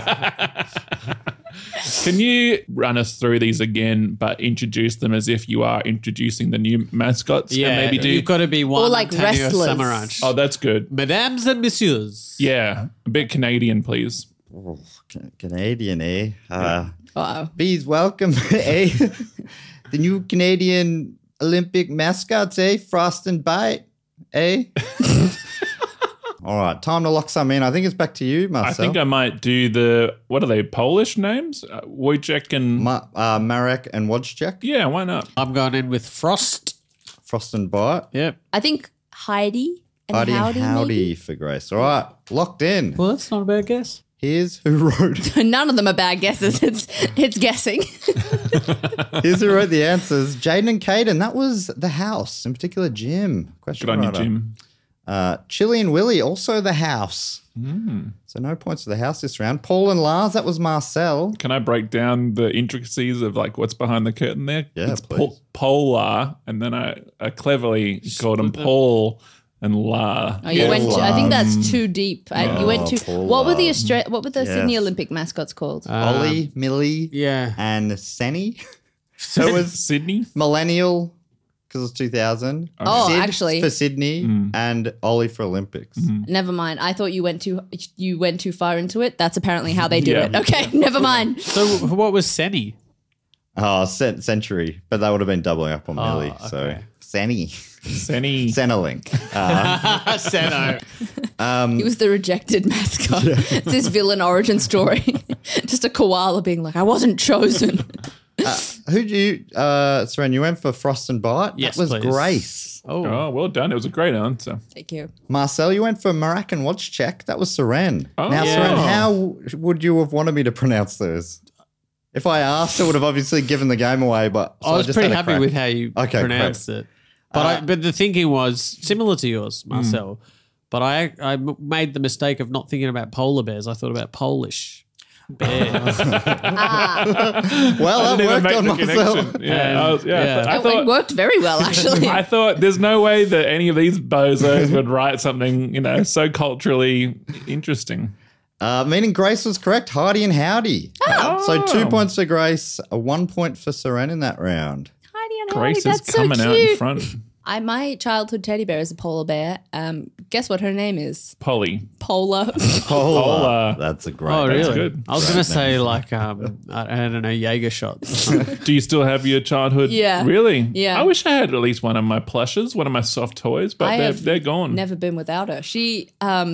Can you run us through these again, but introduce them as if you are introducing the new mascots? Yeah, and maybe do. you've got to be one Or like Antonio wrestlers. Samaranch. Oh, that's good. Mesdames and messieurs. Yeah, a bit Canadian, please. Oh, Canadian, eh? Wow. Please welcome, eh? The new Canadian Olympic mascots, eh? Frost and Bite, eh? All right, time to lock some in. I think it's back to you, Marcel. I think I might do what are they, Polish names? Wojciech and... Marek and Wojciech, yeah, why not? I'm going in with Frost. Frost and Bite. Yep. I think Heidi and Heidi Howdy. and Howdy maybe? for Grace. All right, locked in. Well, that's not a bad guess. Here's who wrote. None of them are bad guesses. It's guessing. Here's who wrote the answers. Jaden and Caden. That was the house, in particular Jim. Question Good on you, writer. Jim. Chili and Willy, also the house. So no points for the house this round. Paul and Lars, that was Marcel. Can I break down the intricacies of like what's behind the curtain there? Yeah, it's please. Polar, and then I cleverly called him Paul and La. Oh, you went. I think that's too deep. You went too. Paul What were the Lars. What were the Sydney Olympic mascots called? Ollie, Millie, Yeah. and Senny. So it was Sydney. Millennial, because it's 2000. Oh, Sid actually. for Sydney, and Ollie for Olympics. Never mind. I thought you went too far into it. That's apparently how they do Yeah. it. Okay, never mind. So what was Senny? Oh, Century, but that would have been doubling up on Millie. So okay. Senny, Senny. Centrelink. Seno. He was the rejected mascot. It's his villain origin story. Just a koala being like, I wasn't chosen. Who'd you, Seren, you went for Frost and Bite? Yes, that was please. Grace. Oh. Oh, well done. It was a great answer. Thank you. Marcel, you went for Marek and Wojciech. That was Seren. Oh. Now, Yeah. Seren, how would you have wanted me to pronounce those? If I asked, I would have obviously given the game away, but so I was just pretty had a happy crack. with how you Okay, pronounced it. But but the thinking was similar to yours, Marcel. But I made the mistake of not thinking about polar bears. I thought about Polish. Bear. Well, that Didn't even worked make on the myself. connection. Yeah, yeah. I It thought worked very well, actually. I thought there's no way that any of these bozos would write something, so culturally interesting. Meaning Grace was correct. Heidi and Howdy. So 2 points for Grace, 1 point for Seren in that round. Heidi and Howdy, Grace is that's so coming out in cute. front. My childhood teddy bear is a polar bear. Guess what her name is? Polly. Polar. Polar. That's a great Oh, name. really? good. I was going to say like, I don't know, Jaeger shots or something. Do you still have your childhood? Yeah. Really? Yeah. I wish I had at least one of my plushes, one of my soft toys, but they're gone. Never been without her. She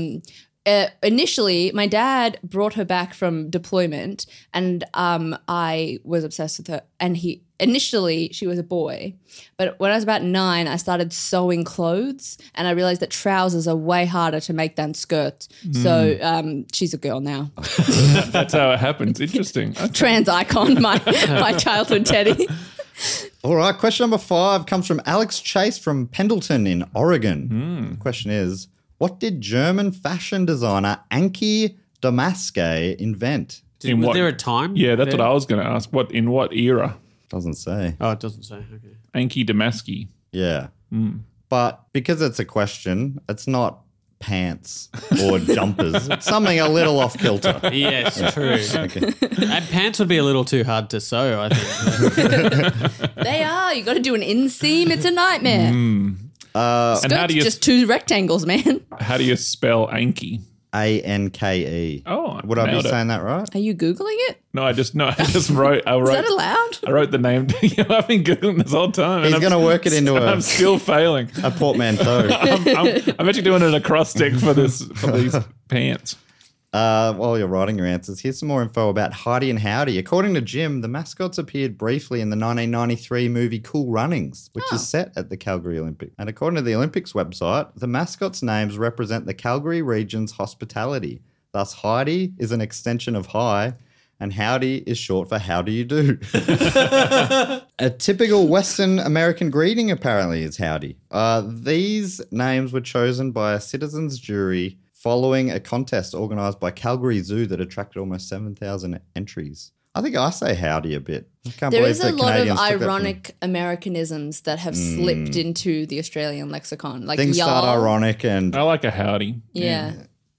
initially, my dad brought her back from deployment, and I was obsessed with her. And initially she was a boy, but when I was about 9, I started sewing clothes, and I realized that trousers are way harder to make than skirts. So she's a girl now. That's how it happens. Interesting. Okay. Trans icon, my childhood teddy. All right, question number 5 comes from Alex Chase from Pendleton in Oregon. The question is, what did German fashion designer Anki Damaske invent? Was there a time? Yeah, that's there? what I was going to ask. In what era? Doesn't say. Oh, it doesn't say. Okay. Anki Damaski. Yeah. But because it's a question, it's not pants or jumpers. It's something a little off kilter. Yes, true. Okay. And pants would be a little too hard to sew, I think. They are. You got to do an inseam. It's a nightmare. And how Skirt's do you just 2 rectangles, man. spell Anki? Anke. Oh, Would I be nailed it. saying that right? Are you Googling it? No, I just wrote. I Is that wrote. allowed? I wrote the name. I've been googling this whole time. He's and going to work it into I'm still failing. a portmanteau. I'm actually doing an acrostic for these pants. While you're writing your answers, here's some more info about Heidi and Howdy. According to Jim, the mascots appeared briefly in the 1993 movie Cool Runnings, which is set at the Calgary Olympics. And according to the Olympics website, the mascots' names represent the Calgary region's hospitality. Thus, Heidi is an extension of hi, and Howdy is short for how do you do. A typical Western American greeting, apparently, is howdy. These names were chosen by a citizens' jury following a contest organised by Calgary Zoo that attracted almost 7,000 entries. I think I say howdy a bit. I can't There believe is a the lot of Canadians took that from- ironic Americanisms that have slipped into the Australian lexicon, like Things y'all. start ironic and I like a howdy. Yeah,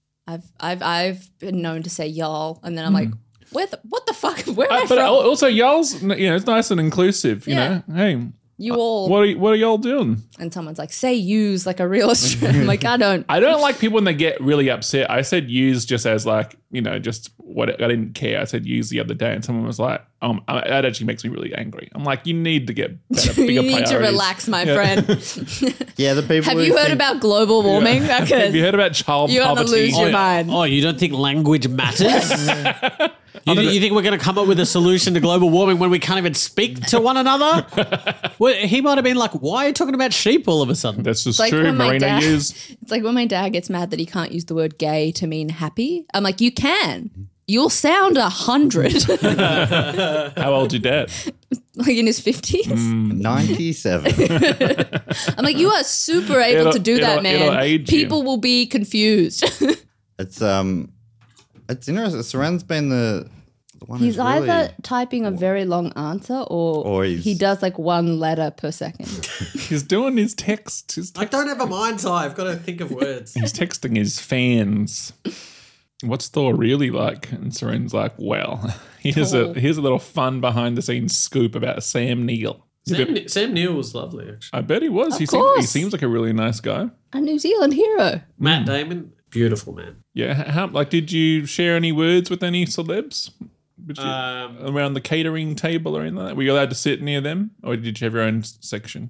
I've been known to say y'all, and then I'm like, what the fuck? Where am I But from? also, y'all's it's nice and inclusive. You Yeah. know, hey, You all, what are y'all doing? and someone's like, say use like a real Australian. I'm like, I don't. I don't like people when they get really upset. I said use just as like, just what I didn't care. I said use the other day and someone was like, that actually makes me really angry. I'm like, you need to get better, bigger You need to priorities. relax, my friend. yeah, the people Have who you heard think- about global warming? Have Because you heard about child you're gonna poverty? lose your mind. Oh, you don't think language matters? You think we're going to come up with a solution to global warming when we can't even speak to one another? Well, he might have been like, why are you talking about sheep all of a sudden? That's just like true. when my Marina dad- use. It's like when my dad gets mad that he can't use the word gay to mean happy. I'm like, you can. You'll sound 100. How old's your dad? Like in his 50s. 97. I'm like, you are super able It'll- to do that, it'll- it'll man. age you. People will be confused. It's interesting. Saran's been the one He's who's really, either typing a very long answer or he's- he does like 1 letter per second. He's doing his text. I don't have a mind's eye. I've got to think of words. He's texting his fans. What's Thor really like? And Serene's like, well, here's a little fun behind the scenes scoop about Sam Neill. Sam Neill was lovely, actually. I bet he was. He course. seems like a really nice guy. A New Zealand hero. Matt Damon, beautiful man. Yeah. Did you share any words with any celebs? Around the catering table or anything like that? Were you allowed to sit near them? Or did you have your own section?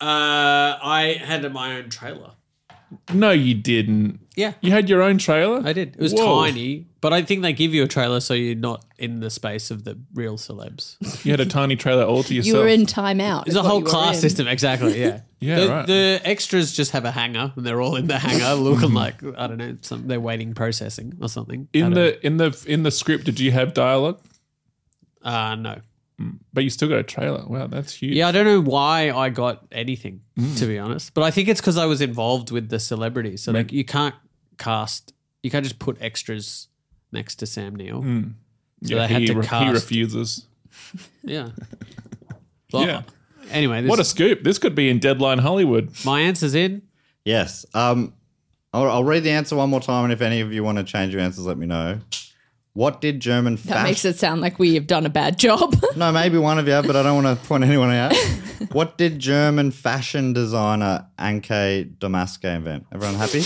I had my own trailer. No, you didn't. Yeah. You had your own trailer? I did. It was Whoa. tiny, but I think they give you a trailer so you're not in the space of the real celebs. You had a tiny trailer all to yourself. You were in timeout. It's a whole class system, exactly. Yeah, Yeah, right. The extras just have a hangar, and they're all in the hangar, looking like I don't know, they're waiting processing or something. In the script, did you have dialogue? No. But you still got a trailer. Wow, that's huge. Yeah, I don't know why I got anything, to be honest, but I think it's because I was involved with the celebrities. So like, you can't just put extras next to Sam Neill. So they had to he cast. refuses. Yeah. Well, Yeah. Anyway, What a scoop. This could be in Deadline Hollywood. my answer's in. Yes. I'll read the answer one more time, and if any of you want to change your answers, let me know. What did German That makes fashion... it sound like we have done a bad job. No, maybe one of you, but I don't want to point anyone out. What did German fashion designer Anke Domaske invent? Everyone happy?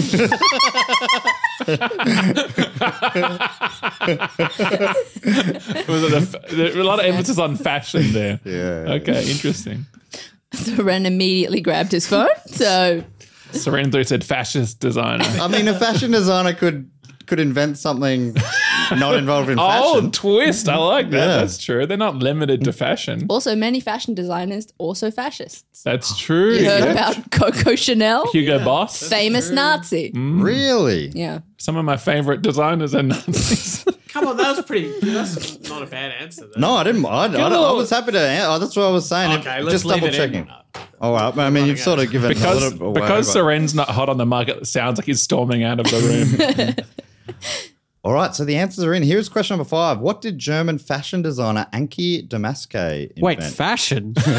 There a lot of emphasis on fashion there. Yeah. Okay, interesting. So Ren immediately grabbed his phone. So Sorrento said fascist designer. I mean, a fashion designer could invent something not involved in fashion. Oh, twist. I like that. Yeah. That's true. They're not limited to fashion. also many fashion designers also fascists. That's true. You heard Yeah. about Coco Chanel? Hugo Boss. Famous Nazi. Really? Yeah. Some of my favorite designers are Nazis. Come on, that was pretty. That's not a bad answer. Though. No, I didn't. I was happy to. That's what I was saying. Okay, let's Just leave double it checking. in. All right. I mean, you've sort of given a because little away, because but- Soren's not hot on the market, it sounds like he's storming out of the room. All right. So the answers are in. Here's question number 5. What did German fashion designer Anke Domaske invent? Wait, fashion? Go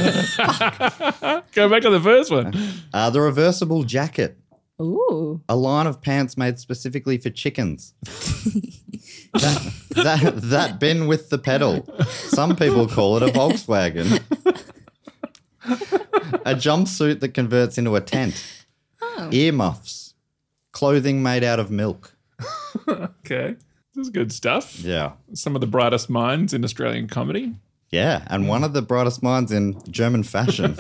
back to the first one. The reversible jacket. Ooh. A line of pants made specifically for chickens. that bin with the pedal. Some people call it a Volkswagen. A jumpsuit that converts into a tent. Earmuffs. Clothing made out of milk. Okay. This is good stuff. Yeah. Some of the brightest minds in Australian comedy. Yeah. And one of the brightest minds in German fashion.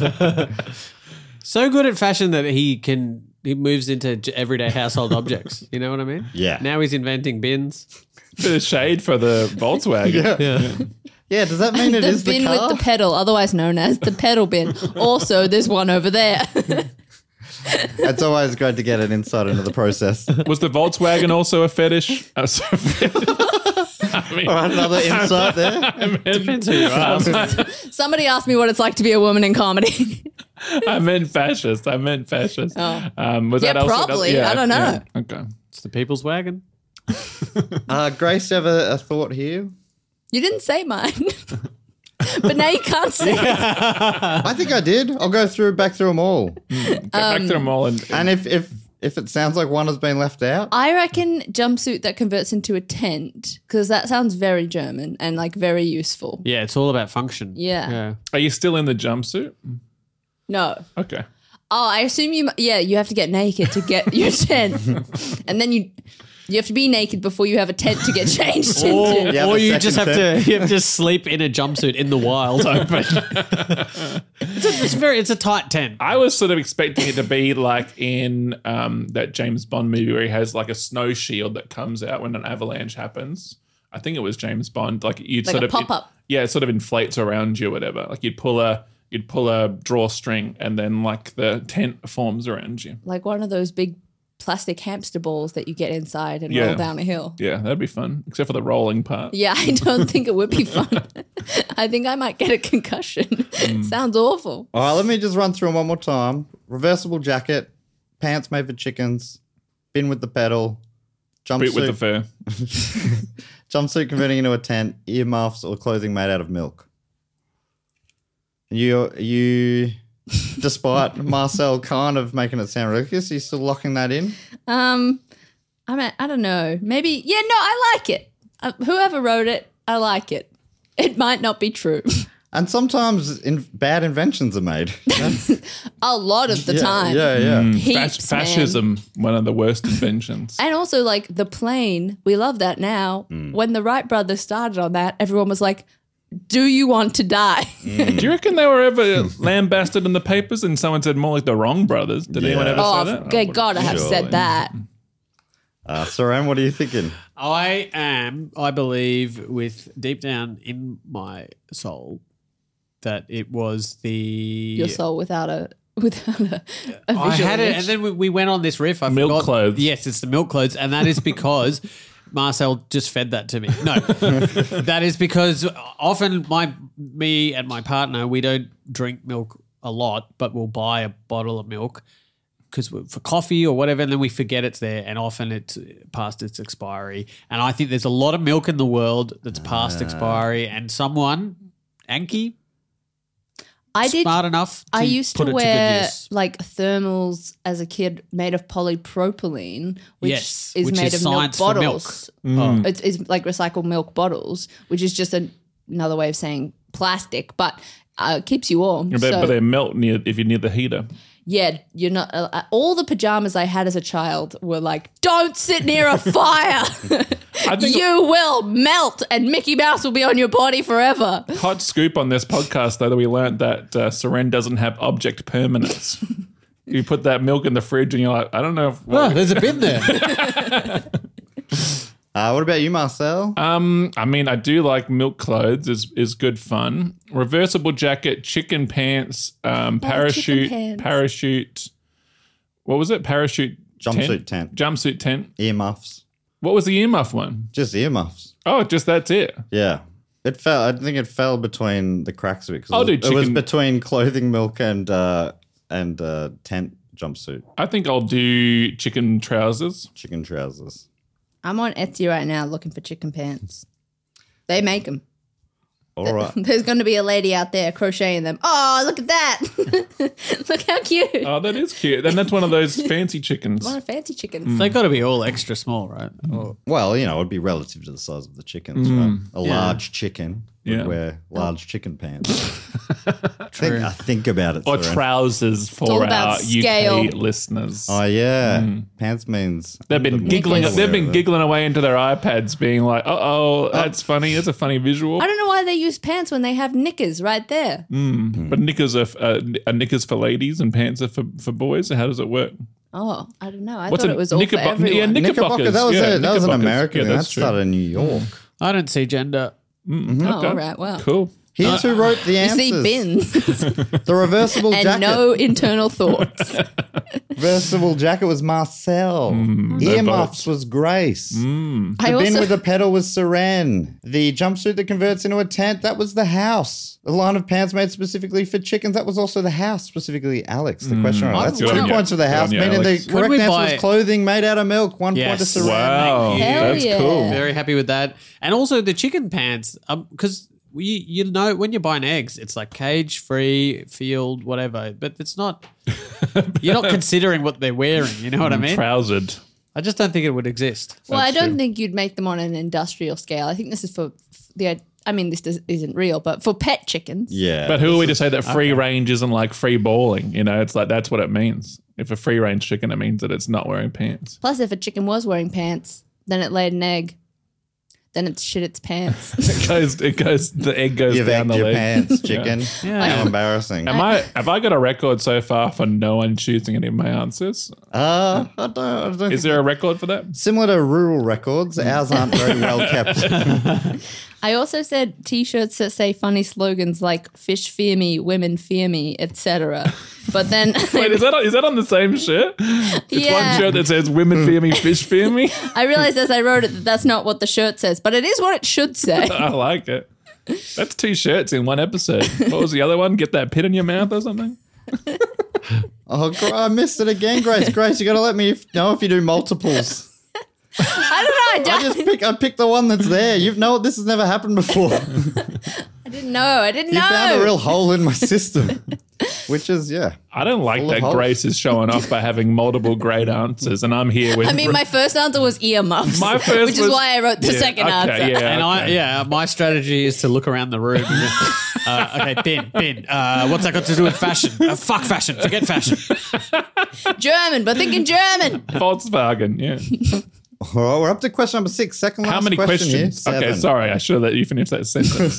So good at fashion that he moves into everyday household objects. You know what I mean? Yeah. Now he's inventing bins. Bit of shade for the Volkswagen. Yeah. Yeah, does that mean it The is the bin car? with the pedal, otherwise known as the pedal bin. Also, there's one over there. It's always great to get an insight into the process. Was the Volkswagen also a fetish? I mean, All right, another insight there. Depends who you ask. Somebody asked me what it's like to be a woman in comedy. I meant fascist. Was Yeah, that also probably. I don't know. Yeah. Okay. It's the people's wagon. Grace, do you have a thought here? You didn't say mine. But now you can't say it. I think I did. I'll go back through them all. Get back to them all. And if it sounds like one has been left out, I reckon jumpsuit that converts into a tent, because that sounds very German and like very useful. Yeah, it's all about function. Yeah. Are you still in the jumpsuit? No. Okay. Oh, I assume you have to get naked to get your tent. And then you have to be naked before you have a tent to get changed into. Yeah, Or the you second just have tent. to sleep in a jumpsuit in the wild open. It's a tight tent. I was sort of expecting it to be like in that James Bond movie where he has like a snow shield that comes out when an avalanche happens. I think it was James Bond. Like you'd Like sort a of pop-up. it sort of inflates around you, or whatever. Like you'd pull a drawstring, and then like the tent forms around you. Like one of those big plastic hamster balls that you get inside and Yeah. roll down a hill. Yeah, that'd be fun, except for the rolling part. Yeah, I don't think it would be fun. I think I might get a concussion. Sounds awful. all right, let me just run through them one more time. Reversible jacket, pants made for chickens, bin with the pedal, Boot with the jumpsuit, fur. jumpsuit converting into a tent, earmuffs, or clothing made out of milk. You, despite Marcel kind of making it sound ridiculous, are you still locking that in? I don't know. Maybe, no, I like it. Whoever wrote it, I like it. It might not be true. And sometimes bad inventions are made. A lot of the time. Yeah. Heaps, man. Fascism, one of the worst inventions. And also, like, the plane, we love that now. When the Wright brothers started on that, everyone was like, do you want to die? Do you reckon they were ever lambasted in the papers and someone said more like the Wrong Brothers? Did anyone ever say that? Good God, I have Surely. said that. Saran, what are you thinking? I believe with deep down in my soul that it was the Your soul without a visual I had it, image. and then we went on this riff. I Milk forgot. clothes. Yes, it's the milk clothes, and that is because Marcel just fed that to me. No, that is because often me and my partner, we don't drink milk a lot, but we'll buy a bottle of milk because for coffee or whatever, and then we forget it's there, and often it's past its expiry. And I think there's a lot of milk in the world that's past expiry, and someone, Anki, smart enough to I used put to it to good wear use. like thermals as a kid made of polypropylene, which Yes, is which made is of milk science for milk. bottles. Oh. It's like recycled milk bottles, which is just another way of saying plastic, but keeps you warm. But they melt if you're near the heater. Yeah, you're not. All the pajamas I had as a child were like, "Don't sit near a fire. I think You will melt, and Mickey Mouse will be on your body forever." hot scoop on this podcast though that we learned that Seren doesn't have object permanence. You put that milk in the fridge and you're like, I don't know. Oh, there's a bin there. What about you, Marcel? I mean, I do like milk clothes. Is good fun. Reversible jacket, chicken pants, parachute, pants. parachute. What was it? Parachute Jumpsuit tent. Jumpsuit tent. Earmuffs. What was the earmuff one? Just earmuffs. Oh, just that's it. Yeah. It fell. I think it fell between the cracks of it. 'Cause I'll do it was chicken- between clothing milk and tent jumpsuit, I think I'll do chicken trousers. chicken trousers. I'm on Etsy right now looking for chicken pants. They make them. All right. There's going to be a lady out there crocheting them. Oh, look at that. Look how cute. Oh, that is cute. And that's one of those fancy chickens. What a fancy chickens. They got to be all extra small, right? Or- Well, you know, it'd be relative to the size of the chickens, right? A large chicken would Yeah. wear large chicken pants. think about it. Or Soren. trousers all for about our scale. UK listeners. Oh yeah, pants means They've been giggling. Nickels. They've been giggling away into their iPads, being like, "Oh, that's funny. It's a funny visual." I don't know why they use pants when they have knickers right there. But knickers are knickers for ladies and pants are for boys. So how does it work? Oh, I don't know. I What's thought a it was all for knickerbocker? everyone. Yeah, Knickerbocker. That was Yeah, that was an knickerbockers. American Yeah, thing. That that's true. started in New York. I don't see gender. Okay. all right, wow. Cool. Here's who wrote the You answers. see bins The reversible and jacket. no internal thoughts. Reversible jacket was Marcel. Earmuffs was Grace. I The bin also with the pedal was Seren. The jumpsuit that converts into a tent, that was the house. The line of pants made specifically for chickens, that was also the house, specifically Alex. The question right. That's Good 2 on you. points for the Good house, on you, meaning Alex. the When correct we answer buy- was clothing made out of milk. 1 point Yes. to Seren. Wow, Hell that's yeah. cool. Very happy with that. And also the chicken pants, because you know when you're buying eggs, it's like cage free, field, whatever. But it's not. You're not considering what they're wearing. You know what I mean? Trousered. I just don't think it would exist. Well, I That's don't true. think you'd make them on an industrial scale. I think this is for the. I mean, isn't real, but for pet chickens. Yeah. But who are we to say that free range isn't like free balling? You know, it's like that's what it means. If a free range chicken, it means that it's not wearing pants. Plus, if a chicken was wearing pants, then it laid an egg. Then it shit its pants. The egg goes You've down egged the your leg. pants, chicken. Yeah. How embarrassing. Have I got a record so far for no one choosing any of my answers? I don't Is there a record for that? Similar to rural records, ours aren't very well kept. I also said T-shirts that say funny slogans like "Fish fear me, women fear me," etc. But then, Wait, is that on the same shirt? It's Yeah. one shirt that says "Women fear me, fish fear me." I realized as I wrote it that that's not what the shirt says, but it is what it should say. I like it. That's 2 shirts in one episode. What was the other one? Get that pit in your mouth or something? Oh, I missed it again, Grace. Grace, you got to let me know if you do multiples. I don't know. I picked the one that's there. This has never happened before. I didn't know. I didn't You know. found a real hole in my system, which is I don't like Full of that holes. Grace is showing off by having multiple great answers, and I'm here with. I mean, my first answer was earmuffs, My first which is was- why I wrote the Yeah, second okay, answer. yeah. And my strategy is to look around the room. Okay, Ben, what's that got to do with fashion? Fuck fashion. Forget fashion. German, but thinking German. Volkswagen, yeah. all right. We're up to question number 6. Second last How many question questions? Here. 7. Okay, sorry, I should have let you finish that sentence.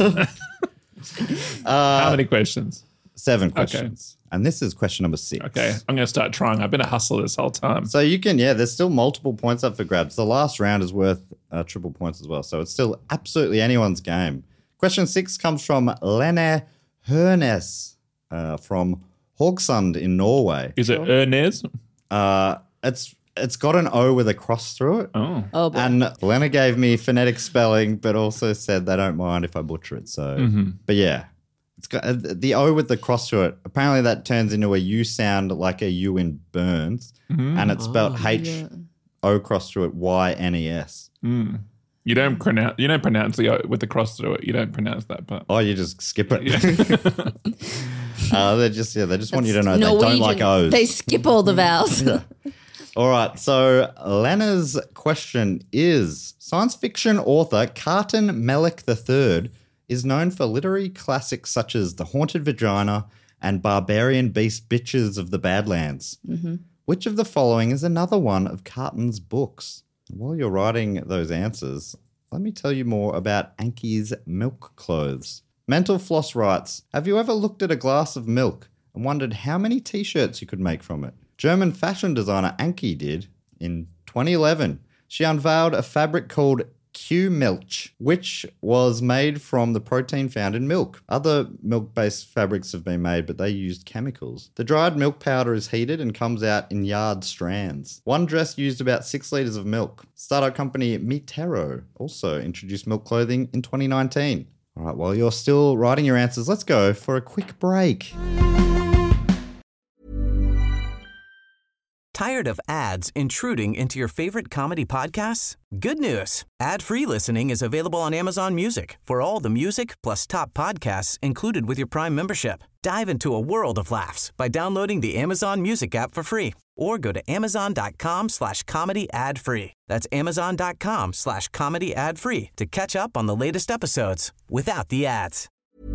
How many questions? 7 questions, and this is question number 6. Okay, I'm going to start trying. I've been a hustler this whole time. So you can, there's still multiple points up for grabs. The last round is worth triple points as well. So it's still absolutely anyone's game. Question 6 comes from Lene Hernes from Haugesund in Norway. Is it Ernest? It's got an O with a cross through it. Oh. Oh, boy. And Lena gave me phonetic spelling, but also said they don't mind if I butcher it. So, but yeah. It's got the O with the cross to it. Apparently that turns into a U sound like a U in Burns. And it's spelled H-O cross through it, Y-N-E-S. You don't pronounce the O with the cross through it. You don't pronounce that part. Oh, you just skip it. They just want you to know Norwegian. they don't like O's. They skip all the vowels. All right, so Lena's question is, science fiction author Carton Mellick III is known for literary classics such as The Haunted Vagina and Barbarian Beast Bitches of the Badlands. Which of the following is another one of Carton's books? While you're writing those answers, let me tell you more about Anki's milk clothes. Mental Floss writes, have you ever looked at a glass of milk and wondered how many t-shirts you could make from it? German fashion designer Anki did. In 2011, she unveiled a fabric called Q-Milch, which was made from the protein found in milk. Other milk-based fabrics have been made, but they used chemicals. The dried milk powder is heated and comes out in yard strands. One dress used about 6 litres of milk. Startup company Mitero also introduced milk clothing in 2019. All right, while you're still writing your answers, let's go for a quick break. Tired of ads intruding into your favorite comedy podcasts? Good news. Ad-free listening is available on Amazon Music for all the music plus top podcasts included with your Prime membership. Dive into a world of laughs by downloading the Amazon Music app for free or go to amazon.com/comedy ad-free. That's amazon.com/comedy ad-free to catch up on the latest episodes without the ads.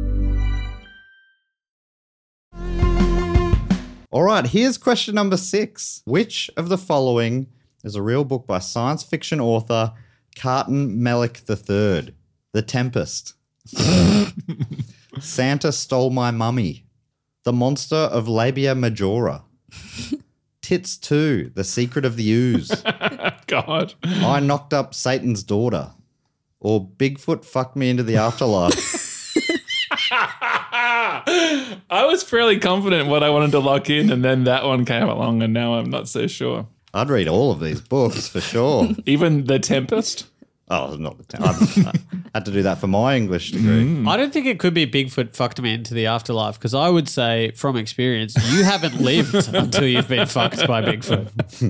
All right, here's question number 6. Which of the following is a real book by science fiction author Carton Mellick III? The Tempest. Santa Stole My Mummy. The Monster of Labia Majora. Tits 2, The Secret of the Ooze. God. I Knocked Up Satan's Daughter. Or Bigfoot Fucked Me Into the Afterlife. I was fairly confident what I wanted to lock in, and then that one came along, and now I'm not so sure. I'd read all of these books for sure. Even The Tempest? Oh, not the Tempest. I had to do that for my English degree. I don't think it could be Bigfoot fucked me into the afterlife because I would say from experience, you haven't lived until you've been fucked by Bigfoot.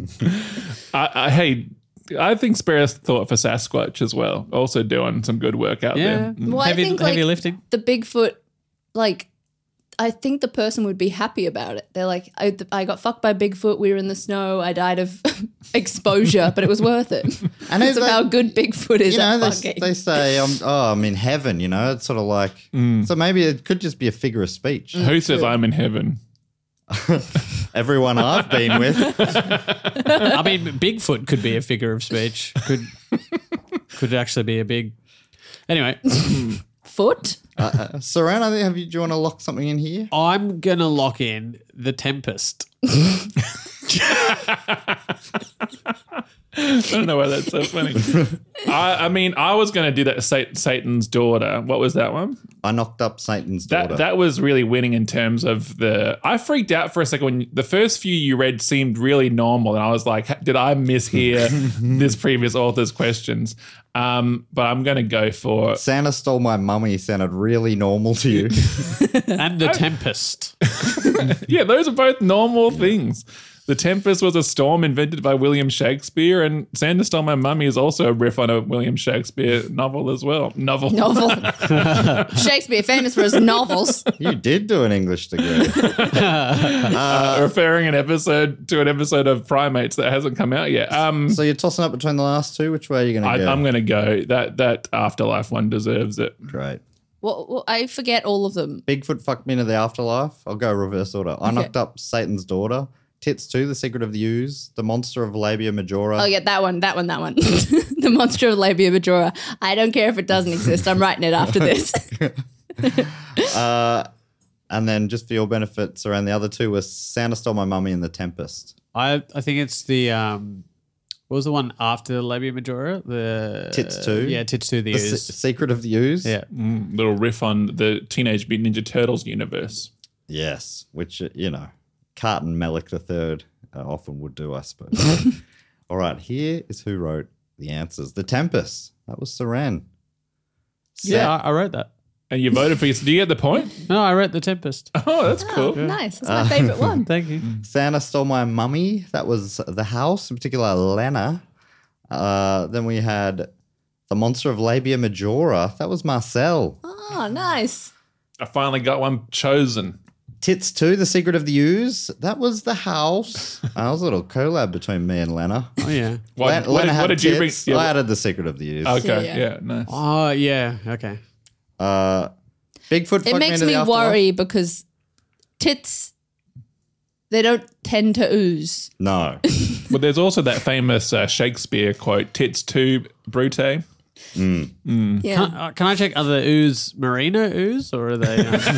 I think spare thought for Sasquatch as well. Also doing some good work out there. Well, heavy, I think heavy lifting. the Bigfoot, I think the person would be happy about it. They're like, I got fucked by Bigfoot. We were in the snow. I died of exposure, but it was worth it. And Because of how good Bigfoot is at fucking. they say, I'm in heaven, It's sort of like, so maybe it could just be a figure of speech. Who says I'm in heaven? Everyone I've been with. I mean, Bigfoot could be a figure of speech. Could actually be a big. Anyway, Foot? Saran, do you want to lock something in here? I'm gonna lock in The Tempest. I don't know why that's so funny. I was going to do that Satan's Daughter. What was that one? I Knocked Up Satan's Daughter. That was really winning in terms of I freaked out for a second when the first few you read seemed really normal, and I was like, did I mishear this previous author's questions? But I'm going to go for Santa Stole My Mummy sounded really normal to you. And The Tempest. Yeah, those are both normal things. The Tempest was a storm invented by William Shakespeare, and Santa Stole My Mummy is also a riff on a William Shakespeare novel as well. Novel. Shakespeare, famous for his novels. You did do an English degree. Referring an episode of Primates that hasn't come out yet. So you're tossing up between the last two? Which way are you going to go? I'm going to go. That Afterlife one deserves it. Great. Well, I forget all of them. Bigfoot Fucked Me Into the Afterlife. I'll go reverse order. I Knocked Up Satan's Daughter. Tits 2, The Secret of the Ooze. The Monster of Labia Majora. Oh, yeah, that one. The Monster of Labia Majora. I don't care if it doesn't exist. I'm writing it after this. And then just for your benefits, around the other two was Santa Stole My Mummy and The Tempest. I think it's the what was the one after Labia Majora? The Tits 2. Yeah, Tits 2, the Ooze. Secret of the Ooze. Yeah. Little riff on the Teenage Mutant Ninja Turtles universe. Yes, which, Carton Mellick III often would do, I suppose. All right, here is who wrote the answers. The Tempest. That was Saran. Yeah, I wrote that. And you voted for do you get the point? No, I wrote The Tempest. Oh, that's Oh, cool. nice. That's my favorite one. Thank you. Santa Stole My Mummy. That was The House, in particular Lena. Then we had The Monster of Labia Majora. That was Marcel. Oh, nice. I finally got one chosen. Tits 2, The Secret of the Ooze. That was The House. That was a little collab between me and Lena. Oh, yeah. Lena had did you bring? tits. I added The Secret of the Ooze. Okay, Yeah. yeah, nice. Oh, yeah. Okay. Bigfoot It fucked makes into me the afterlife. worry because tits, they don't tend to ooze. No. Well, there's also that famous Shakespeare quote, "Tits too, Brute." Yeah. Can I check, are the ooze merino ooze or are they?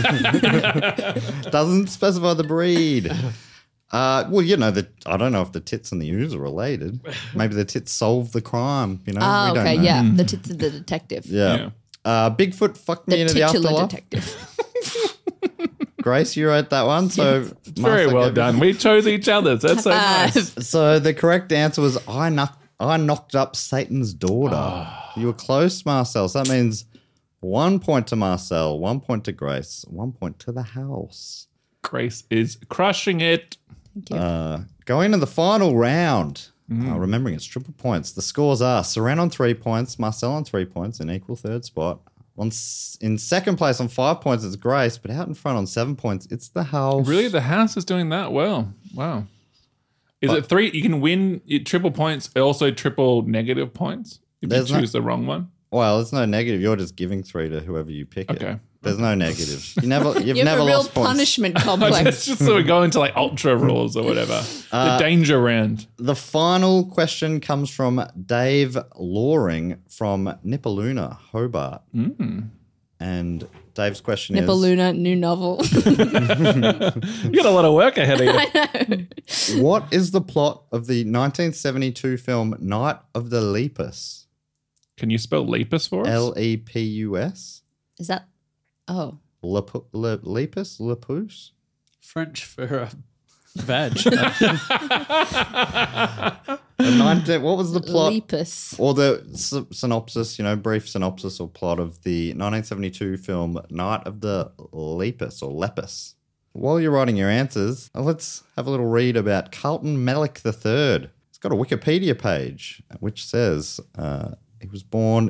Doesn't specify the breed. Well, you know, I don't know if the tits and the ooze are related. Maybe the tits solve the crime, you know? Oh, we don't okay. know. Yeah. The tits of the detective. Yeah. Bigfoot fucked me The into the titular afterlife. detective. Grace, you wrote that one. So Very Martha well gave- done. We chose each other's. That's so nice. So the correct answer was I knocked up Satan's daughter. You were close, Marcel. So that means 1 point to Marcel, 1 point to Grace, 1 point to the house. Grace is crushing it. Going to the final round. Remembering it's triple points. The scores are Saran on 3 points, Marcel on 3 points, in equal third spot. In second place on 5 points, it's Grace, but out in front on 7 points, it's the house. Really, the house is doing that well. Wow. Is it 3? You can win triple points, also triple negative points if you There's no- choose the wrong one. Well, it's no negative. You're just giving 3 to whoever you pick. Okay. It. There's no negatives. You've You never have a real lost points. punishment It's complex. just so we go into like ultra rules or whatever. The danger round. The final question comes from Dave Loring from Nipaluna, Hobart. And Dave's question is, Nipaluna, new novel. You got a lot of work ahead of you. what is the plot of the 1972 film Night of the Lepus? Can you spell Lepus for us? Lepus? Is that? Oh. Lepus? Lepus? French for veg. What was the plot? Lepus. Or the synopsis, brief synopsis or plot of the 1972 film Night of the Lepus or Lepus. While you're writing your answers, let's have a little read about Carlton Mellick III. He's got a Wikipedia page which says he was born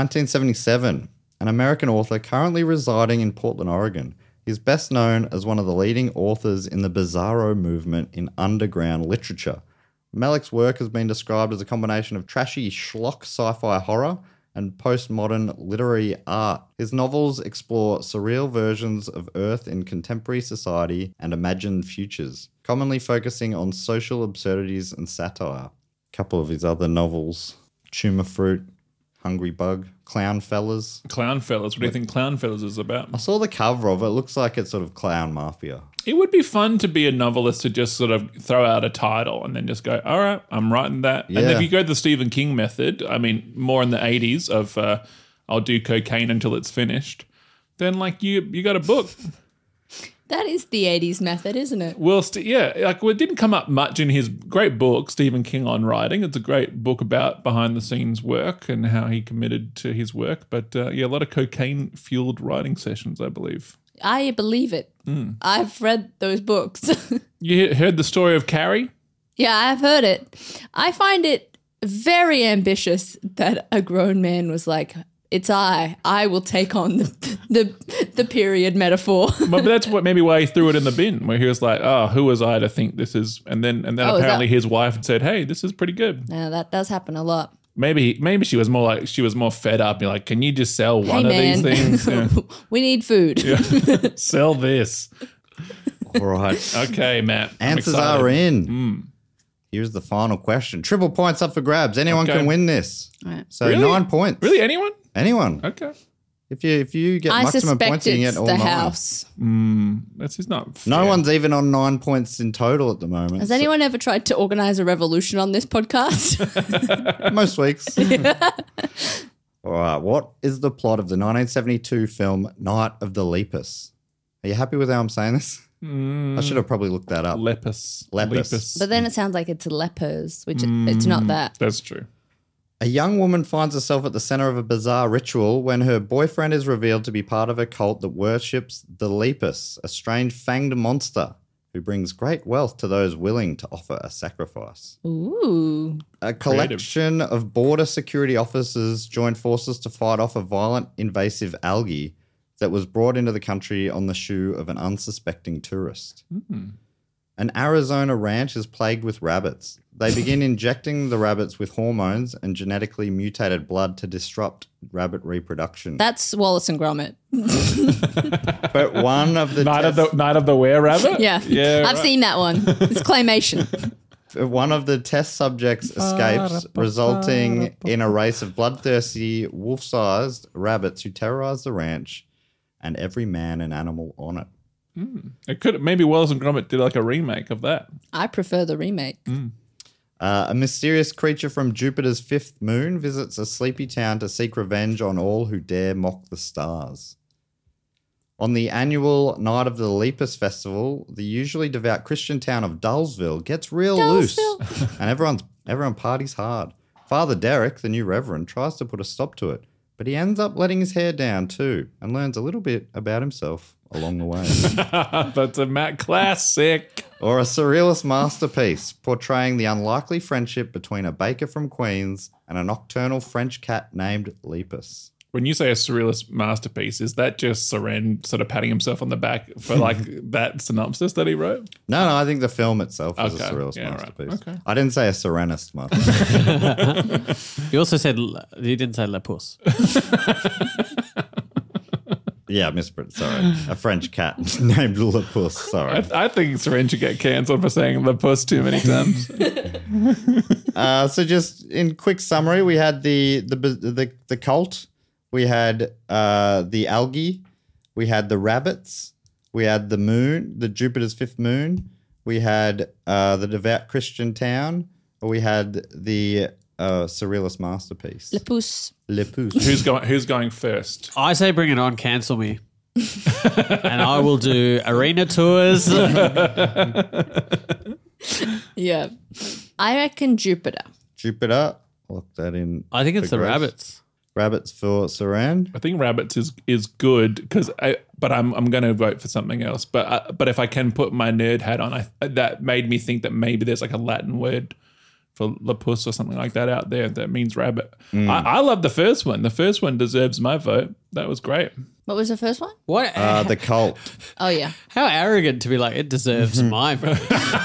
1977, an American author currently residing in Portland, Oregon. He's best known as one of the leading authors in the Bizarro movement in underground literature. Malick's work has been described as a combination of trashy schlock sci-fi horror and postmodern literary art. His novels explore surreal versions of Earth in contemporary society and imagined futures, commonly focusing on social absurdities and satire. A couple of his other novels, Tumor Fruit, Hungry Bug, Clown Fellas. Clown Fellas. What do you think Clown Fellas is about? I saw the cover of it. It looks like it's sort of clown mafia. It would be fun to be a novelist to just sort of throw out a title and then just go, all right, I'm writing that. And Yeah. if you go the Stephen King method, I mean, more in the 80s of I'll do cocaine until it's finished, then like you got a book. That is the 80s method, isn't it? Well, it didn't come up much in his great book, Stephen King on Writing. It's a great book about behind-the-scenes work and how he committed to his work. But a lot of cocaine-fueled writing sessions, I believe. I believe it. I've read those books. You heard the story of Carrie? Yeah, I've heard it. I find it very ambitious that a grown man was like, it's I will take on the period metaphor. But that's maybe why he threw it in the bin, where he was like, "Oh, who was I to think this is?" And then is apparently that- his wife had said, "Hey, this is pretty good." Yeah, that does happen a lot. Maybe she was more fed up. You're like, "Can you just sell one of hey, these man. things? Yeah. We need food. Sell this." All right. Okay, Matt. I'm Answers excited. are in. Here's the final question. Triple points up for grabs. Anyone Okay. can win this. Right. So Really? 9 points. Really, anyone? Anyone. Okay, If you get I maximum suspect points, you can it's get all the 9. house. that's not. No fair. one's even on 9 points in total at the moment. Has anyone ever tried to organize a revolution on this podcast? Most weeks. All right. What is the plot of the 1972 film Night of the Lepus? Are you happy with how I'm saying this? I should have probably looked that up. Lepus. Lepus. But then it sounds like it's lepers, which it's not that. That's true. A young woman finds herself at the center of a bizarre ritual when her boyfriend is revealed to be part of a cult that worships the Lepus, a strange fanged monster who brings great wealth to those willing to offer a sacrifice. Ooh. A collection of border security officers joined forces to fight off a violent invasive algae that was brought into the country on the shoe of an unsuspecting tourist. An Arizona ranch is plagued with rabbits. They begin injecting the rabbits with hormones and genetically mutated blood to disrupt rabbit reproduction. That's Wallace and Gromit. But one of the Night of the Were Rabbit? Yeah. I've seen that one. It's claymation. One of the test subjects escapes, resulting in a race of bloodthirsty, wolf-sized rabbits who terrorize the ranch and every man and animal on it. It could maybe Wallace and Gromit did like a remake of that. I prefer the remake. A mysterious creature from Jupiter's fifth moon visits a sleepy town to seek revenge on all who dare mock the stars. On the annual Night of the Lepus Festival, the usually devout Christian town of Dullsville gets real loose, and everyone parties hard. Father Derek, the new reverend, tries to put a stop to it, but he ends up letting his hair down too and learns a little bit about himself along the way. That's a Matt classic. Or a surrealist masterpiece portraying the unlikely friendship between a baker from Queens and a nocturnal French cat named Lepus. When you say a surrealist masterpiece, is that just Seren sort of patting himself on the back for like that synopsis that he wrote? No, I think the film itself is a Okay. surrealist Yeah, right. masterpiece. Okay. I didn't say a serenist masterpiece. You also said you didn't say La Puce. Yeah, Miss sorry. A French cat named Lepus, sorry. I think Seren should get cancelled for saying the puss too many times. So just in quick summary, we had the cult, we had the algae, we had the rabbits, we had the moon, the Jupiter's fifth moon, we had the devout Christian town, or we had the surrealist masterpiece. Le Pouce. Lepus. Who's going first? I say bring it on, cancel me. And I will do arena tours. Yeah. I reckon Jupiter. Jupiter. Lock that in. I think it's for the Grace. rabbits. Rabbits for Saran. I think rabbits is good but I'm going to vote for something else. But if I can put my nerd hat on, that made me think that maybe there's like a Latin word for lapus or something like that out there that means rabbit. I love the first one. The first one deserves my vote. That was great. What was the first one? What? The cult. Oh, yeah. How arrogant to be like, it deserves my vote.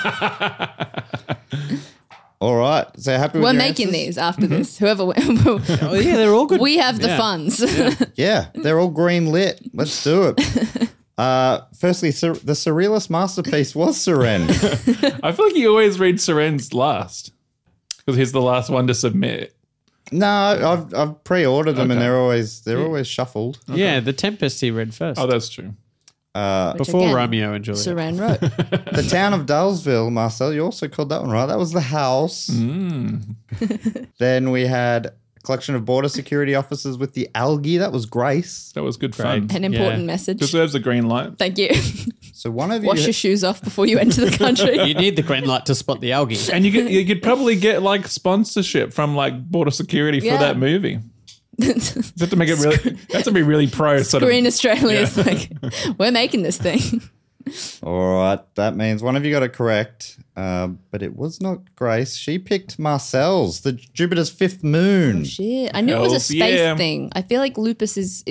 All right. So happy with We're your making answers? these after this. Whoever Oh, yeah, they're all good. we have the Yeah. funds. Yeah, they're all green lit. Let's do it. Firstly, the surrealist masterpiece was Seren. I feel like you always read Seren's last because he's the last one to submit. No, I've pre-ordered them and Okay. they're always shuffled. Yeah, the Tempest he read first. Oh, that's true. Before again, Romeo and Juliet. Saran wrote. The town of Dullsville, Marcel, you also called that one right. That was the house. Then we had a collection of border security officers with the algae. That was Grace. That was good fun. An important Yeah. message. Deserves a green light. Thank you. So one of Wash you. your shoes off before you enter the country. You need the green light to spot the algae. And you could probably get like sponsorship from like border security for Yeah. that movie. You have to make it really. You have to be really pro. Sort of. Green Australia is like, we're making this thing. All right, that means one of you got it correct, but it was not Grace. She picked Marcel's, the Jupiter's fifth moon. Shit. I knew it was a Hells space yeah. thing. I feel like lupus is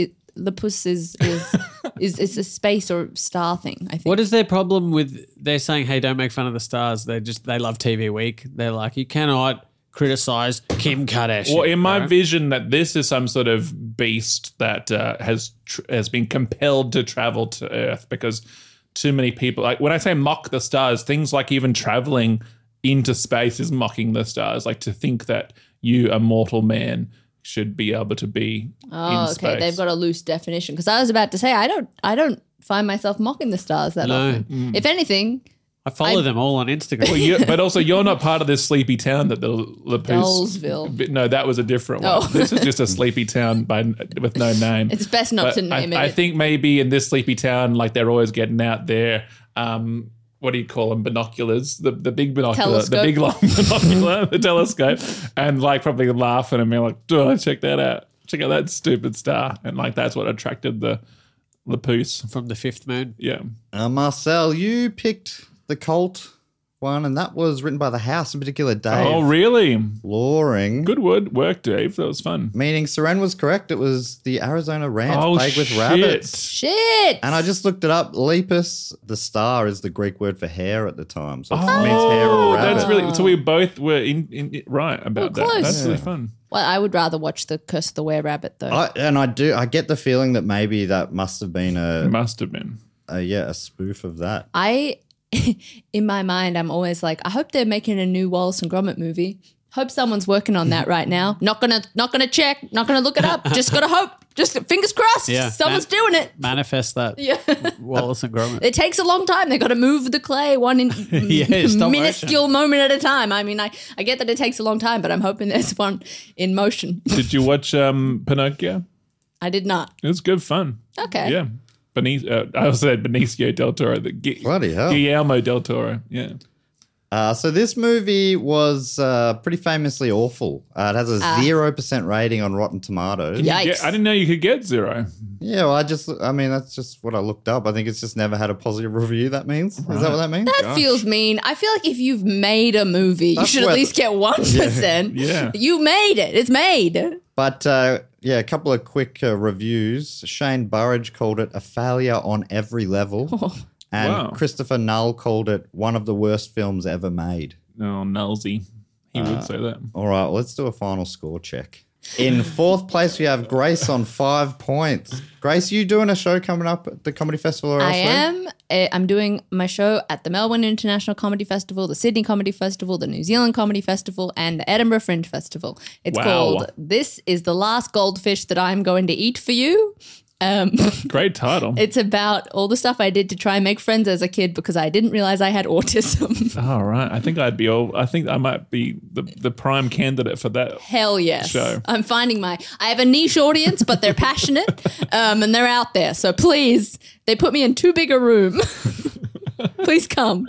a space or star thing, I think. What is their problem with they're saying, hey, don't make fun of the stars? They love TV Week. They're like, you cannot criticize Kim Kardashian. Well, in my bro. vision, that this is some sort of beast that has been compelled to travel to Earth because too many people. Like when I say mock the stars, things like even traveling into space is mocking the stars. Like to think that you, a mortal man, should be able to be Oh, in okay. space. They've got a loose definition. Because I was about to say, I don't find myself mocking the stars that No. often. If anything, I follow them all on Instagram. Well, but also you're not part of this sleepy town that the Dullsville. No, that was a different one. Oh. This is just a sleepy town with no name. it's best not But to name I it. think maybe in this sleepy town, like they're always getting out there what do you call them? Binoculars, the big binocular, Telescope. the big long binocular, the telescope, and like probably laughing and being like, "Oh, check that out! Check out that stupid star!" And like that's what attracted the Puce. From the fifth moon. Yeah. Marcel, you picked the cult one, and that was written by The House, in particular Dave Oh, really? Loring. Good work, Dave. That was fun. Meaning Seren was correct. It was the Arizona Ranch Oh, plagued with shit. rabbits. Shit. And I just looked it up. Lepus, the star, is the Greek word for hair at the time. So it means hair of a rabbit. That's really so. We both were in right about that. close. That's really fun. Well, I would rather watch The Curse of the Were-Rabbit, though. I get the feeling that maybe that must have been It must have been. a spoof of that. In my mind, I'm always like, I hope they're making a new Wallace and Gromit movie. Hope someone's working on that right now. Not gonna check, not gonna look it up. Just gotta hope. Just fingers crossed. Yeah. Someone's doing it. Manifest that. Yeah. Wallace and Gromit. It takes a long time. They got to move the clay one in stop minuscule moment at a time. I mean, I get that it takes a long time, but I'm hoping there's one in motion. Did you watch Pinocchio? I did not. It was good fun. Okay. Yeah. I also said Benicio del Toro. Bloody hell. Guillermo del Toro. Yeah. So this movie was pretty famously awful. It has a 0% rating on Rotten Tomatoes. Yikes. I didn't know you could get 0. Yeah, well, that's just what I looked up. I think it's just never had a positive review, that means. Is that what that means? That feels mean. I feel like if you've made a movie, you That's should at where- least get 1%. Yeah. You made it. It's made. But a couple of quick reviews. Shane Burridge called it a failure on every level. And Wow. Christopher Null called it one of the worst films ever made. Oh, Nulsy. He would say that. All right, let's do a final score check. In fourth place, we have Grace on 5 points. Grace, you doing a show coming up at the Comedy Festival or I elsewhere? am. I'm doing my show at the Melbourne International Comedy Festival, the Sydney Comedy Festival, the New Zealand Comedy Festival, and the Edinburgh Fringe Festival. It's Wow. called This is the Last Goldfish That I'm Going to Eat for You. Great title. It's about all the stuff I did to try and make friends as a kid because I didn't realize I had autism. All right. I think I might be the prime candidate for that. Hell yes. Show. I'm finding I have a niche audience, but they're passionate and they're out there. So please, they put me in too big a room. Please come.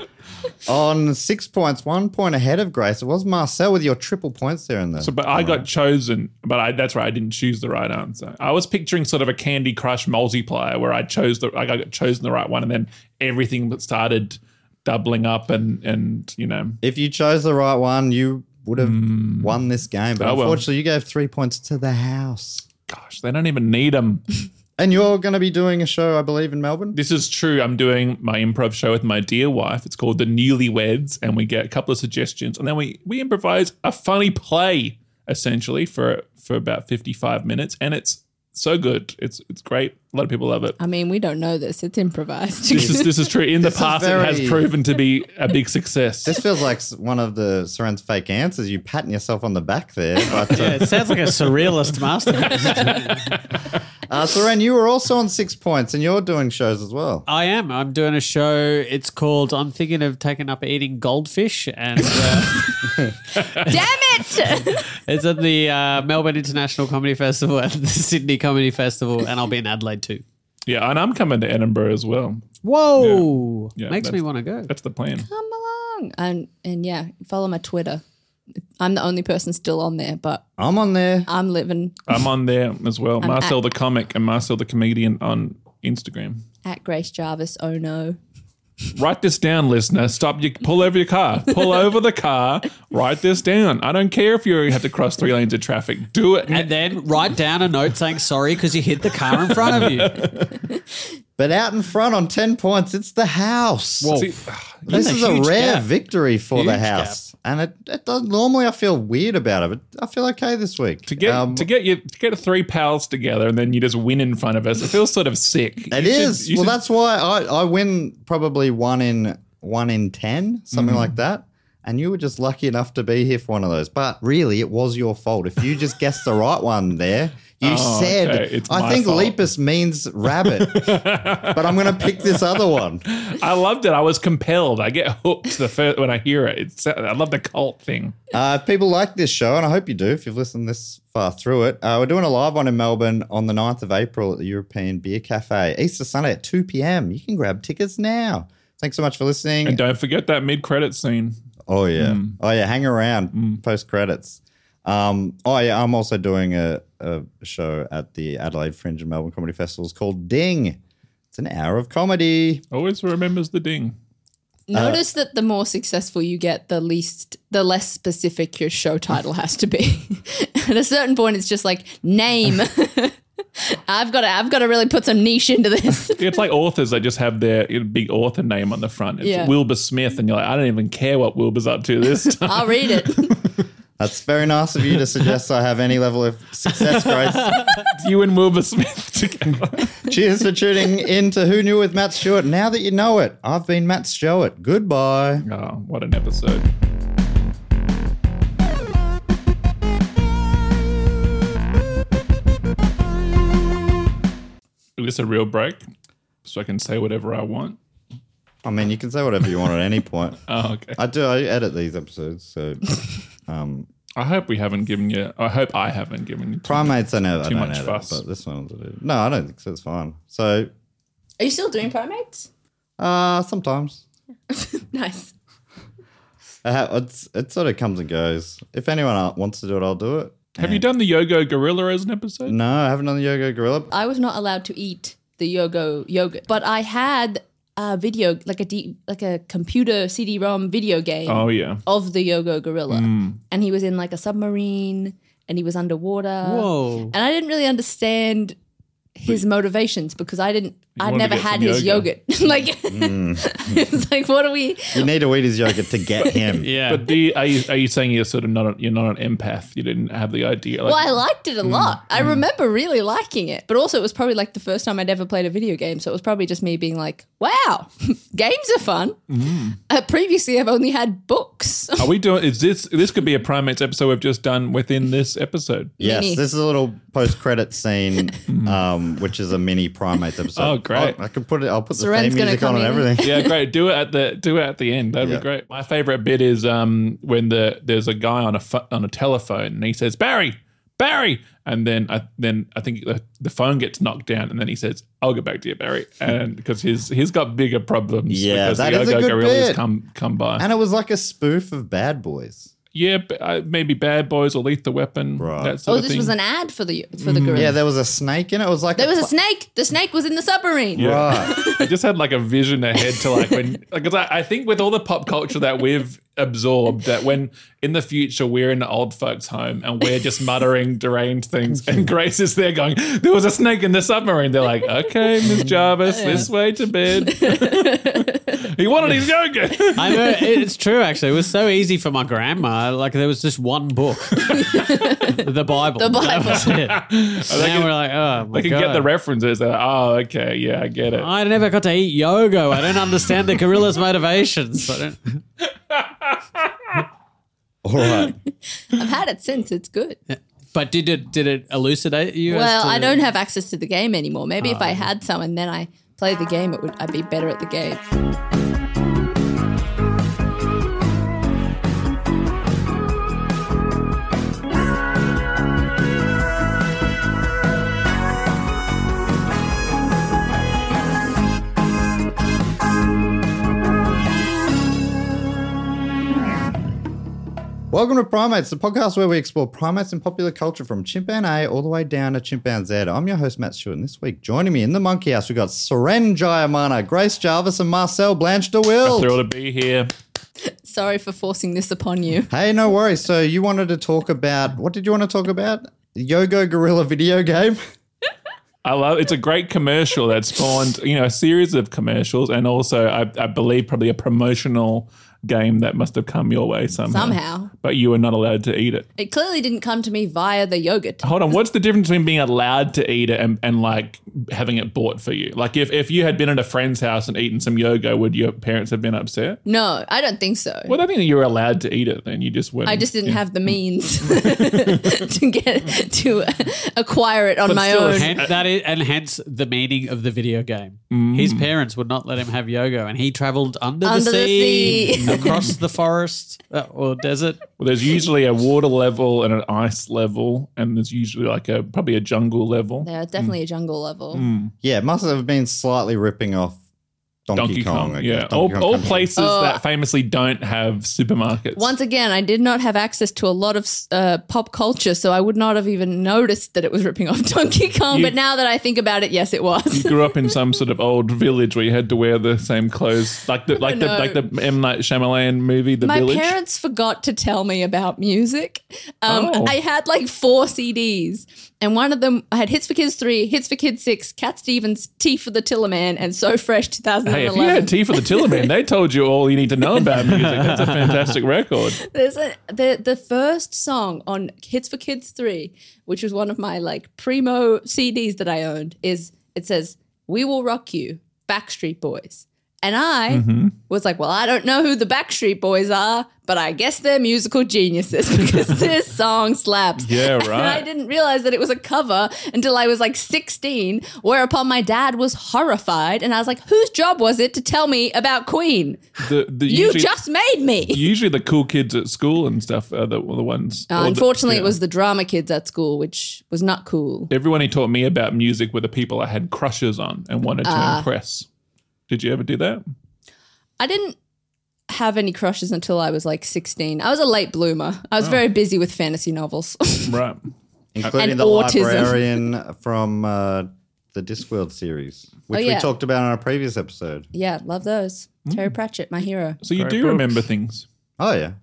On 6 points, 1 point ahead of Grace. It was Marcel with your triple points there in there. But I got chosen, but that's right. I didn't choose the right answer. I was picturing sort of a Candy Crush multiplier where I got chosen the right one, and then everything started doubling up, and you know. If you chose the right one, you would have won this game. But Oh, well. unfortunately, you gave 3 points to The House. Gosh, they don't even need them. And you're going to be doing a show, I believe, in Melbourne? This is true. I'm doing my improv show with my dear wife. It's called The Newlyweds, and we get a couple of suggestions, and then we improvise a funny play essentially for about 55 minutes, and it's so good. It's great. A lot of people love it. I mean, we don't know this. It's improvised. This is true. In the This is past, it has very- proven to be a big success. This feels like one of the Seren's fake answers. You patting yourself on the back there. But, Yeah, it sounds like a surrealist masterpiece. Seren, you were also on 6 points, and you're doing shows as well. I am. I'm doing a show. It's called I'm Thinking of Taking Up Eating Goldfish. And Damn it! it's at the Melbourne International Comedy Festival and the Sydney Comedy Festival. And I'll be in Adelaide too. Yeah, and I'm coming to Edinburgh as well. Whoa. Yeah, Makes me that's- want to go. That's the plan. Come along. And yeah, follow my Twitter. I'm the only person still on there, but I'm on there. I'm living I'm on there as well. Marcel at- the comic and Marcel the comedian on Instagram. at Grace Jarvis. Oh no. Write this down, listener. Pull over your car. Pull over the car. Write this down. I don't care if you have to cross 3 lanes of traffic. Do it. And then write down a note saying sorry because you hit the car in front of you. But out in front on 10 points, it's The House. Whoa. See, This That's is a huge rare gap. victory for The Huge House. And it does, normally I feel weird about it, but I feel okay this week. to get 3 pals together and then you just win in front of us. It feels sort of sick. It is. Well, that's why I win probably 1 in 10, something like that. And you were just lucky enough to be here for one of those. But really, it was your fault. If you just guessed the right one there, you said, okay. It's I my think fault." lepus means rabbit, but I'm going to pick this other one. I loved it. I was compelled. I get hooked when I hear it. I love the cult thing. If people like this show, and I hope you do if you've listened this far through it, we're doing a live one in Melbourne on the 9th of April at the European Beer Cafe, Easter Sunday at 2 p.m. You can grab tickets now. Thanks so much for listening. And don't forget that mid-credit scene. Oh yeah. Oh yeah. Hang around post credits. I'm also doing a show at the Adelaide Fringe and Melbourne Comedy Festivals called Ding. It's an hour of comedy. Always remembers the ding. Notice that the more successful you get, the less specific your show title has to be. At a certain point, it's just like name. I've got to really put some niche into this. It's like authors that just have their big author name on the front. It's Wilbur Smith, and you're like, I don't even care what Wilbur's up to this time. I'll read it. That's very nice of you to suggest I have any level of success, Grace. You and Wilbur Smith together. Cheers for tuning in to Who Knew with Matt Stewart. Now that you know it, I've been Matt Stewart. Goodbye. Oh, what an episode. Is this a real break? So I can say whatever I want? I mean, you can say whatever you want at any point. Oh, okay. I edit these episodes, so... I hope I haven't given you Primates, I don't much edit, fuss. but this one, no, I don't think so. It's fine. So, Are you still doing primates? sometimes Nice. it sort of comes and goes. If anyone wants to do it, I'll do it. Have you done the Yogo Gorilla as an episode? No, I haven't done the Yoga Gorilla. I was not allowed to eat the yogurt, but I had a video, like a computer CD-ROM video game Oh, yeah. of the Yogo Gorilla. And he was in like a submarine and he was underwater. Whoa. And I didn't really understand his motivations because I'd wanted never to get had some his yoga. yogurt. Like, it's like, what are we? You need to eat his yogurt to get him. Yeah. But are you saying you're sort of you're not an empath? You didn't have the idea. Well, I liked it a lot. I remember really liking it. But also it was probably like the first time I'd ever played a video game. So it was probably just me being like, wow, games are fun. Previously, I've only had books. Are we doing? This could be a Primates episode we've just done within this episode? Yes, Mini. this is a little post-credit scene, which is a mini Primates episode. Oh, great. I could put it. I'll put the Seren's theme gonna music on come and in. everything. Yeah, great. Do it at the end. That'd Yeah. be great. My favorite bit is when there's a guy on a telephone and he says Barry, and then I think the phone gets knocked down and then he says I'll get back to you, Barry, and because he's got bigger problems. Yeah, because that the is a Yogo good Gorillas bit. come by. And it was like a spoof of Bad Boys. Yeah, maybe Bad Boys or Lethal Weapon. Right. That sort Oh, of this thing. was an ad for the gorilla. Yeah, there was a snake in it. It was like There was a snake. The snake was in the submarine. Yeah. Right. I just had like a vision ahead to like when, because I think with all the pop culture that we've absorbed, that when in the future we're in an old folks' home and we're just muttering deranged things, and Grace is there going, "There was a snake in the submarine." They're like, "Okay, Miss Jarvis, this way to bed." He wanted his yogurt. I know, it's true, actually. It was so easy for my grandma. Like, there was just one book. The Bible. The Bible. That was it. Now we're like, oh, my They can God. get the references. They're like, "Oh, okay, yeah, I get it." I never got to eat yogo. I don't understand the gorilla's motivations. I don't. All right. I've had it since. It's good. But did it elucidate you? Well, as to, I don't have access to the game anymore. Maybe if I had some and then I played the game, I'd be better at the game. Welcome to Primates, the podcast where we explore primates in popular culture from chimpan A all the way down to chimpan Z. I'm your host, Matt Stewart, and this week joining me in the Monkey House, we've got Seren Jayamana, Grace Jarvis, and Marcel Blanche de Wild. Thrilled to be here. Sorry for forcing this upon you. Hey, no worries. So you wanted to talk about, what did you want to talk about? The Yogo Gorilla video game? I love it's a great commercial that spawned, a series of commercials, and also I believe probably a promotional game that must have come your way somehow. But you were not allowed to eat it. It clearly didn't come to me via the yogurt. Hold on, what's the difference between being allowed to eat it and like having it bought for you? Like if you had been at a friend's house and eaten some yogo, would your parents have been upset? No, I don't think so. Well, I think you were allowed to eat it, then you just weren't. I just didn't have the means to acquire it on But my still, own. And hence the meaning of the video game. His parents would not let him have yogo, and he travelled under the sea, across the forest or desert. Well, there's usually a water level and an ice level, and there's usually like probably a jungle level. There's definitely a jungle level. Yeah, it must have been slightly ripping off Donkey Kong. Okay. Yeah, Donkey Kong all comes in. places that famously don't have supermarkets. Once again, I did not have access to a lot of pop culture, so I would not have even noticed that it was ripping off Donkey Kong. But now that I think about it, yes, it was. You grew up in some sort of old village where you had to wear the same clothes, like the M. Night Shyamalan movie, The My Village. parents forgot to tell me about music. Oh. I had like 4 CDs, and one of them I had Hits for Kids 3, Hits for Kids 6, Cat Stevens, Tea for the Tillerman, and So Fresh 2011. Hey, if you had Tea for the Tillerman, they told you all you need to know about music. That's a fantastic record. There's the first song on Hits for Kids 3, which was one of my like primo CDs that I owned, it says, "We Will Rock You, Backstreet Boys." And I was like, well, I don't know who the Backstreet Boys are, but I guess they're musical geniuses because this song slaps. Yeah, right. And I didn't realize that it was a cover until I was like 16, whereupon my dad was horrified. And I was like, whose job was it to tell me about Queen? You Usually- just made me. Usually the cool kids at school and stuff are the ones. or the- Unfortunately, yeah. it was the drama kids at school, which was not cool. Everyone who taught me about music were the people I had crushes on and wanted to impress. Did you ever do that? I didn't have any crushes until I was like 16. I was a late bloomer. I was very busy with fantasy novels. Right. Including And the autism. librarian from the Discworld series, which yeah. we talked about on a previous episode. Yeah, love those. Terry Pratchett, my hero. So you Great do books. remember things. Oh, yeah.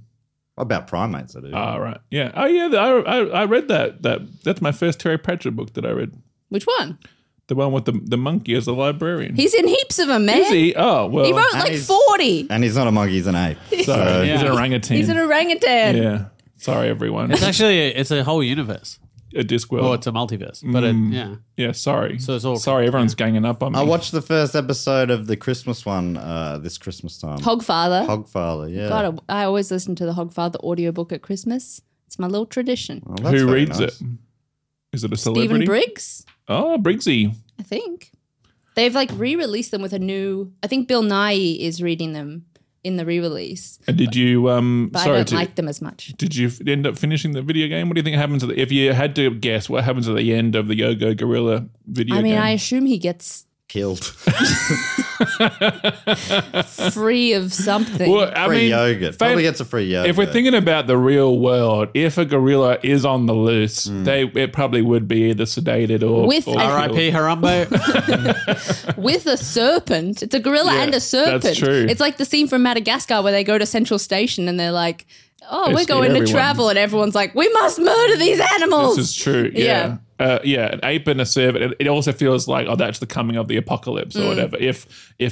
About primates, I do. Ah, right. Yeah. Oh, yeah. I read that. That's my first Terry Pratchett book that I read. Which one? The one with the monkey as the librarian. He's in heaps of them, man. Is he? Oh, well. He wrote like he's- 40. And he's not a monkey, he's an ape. Sorry. He's an Yeah. orangutan. He's an orangutan. Yeah. Sorry, everyone. It's actually it's a whole universe. A Discworld. Or it's a multiverse. But yeah. Yeah, sorry. So it's all- sorry, everyone's ganging up on me. I watched the first episode of the Christmas one this Christmas time. Hogfather. Hogfather, yeah. God, I always listen to the Hogfather audiobook at Christmas. It's my little tradition. Well, that's Who very reads nice. it? Is it a Stephen celebrity? Briggs, Oh, Briggsy. I think. They've like re-released them with a new, I think Bill Nye is reading them in the re-release. And did you? But Sorry, I don't like them as much. did you end up finishing the video game? What do you think happens if you had to guess what happens at the end of the Yogo Gorilla video I mean, game? I assume he gets Killed. free of something. Well, I Free mean, yogurt. Probably gets a free yogurt. if we're thinking about the real world, if a gorilla is on the loose, it probably would be either sedated or With or R.I.P. Harambe. With a serpent. It's a gorilla Yeah, and a serpent. that's true. It's like the scene from Madagascar where they go to Central Station and they're like, oh, we're Escape going to everyone. travel. And everyone's like, we must murder these animals. This is true. Yeah. Yeah. An ape and a serpent. It also feels like, that's the coming of the apocalypse or whatever. If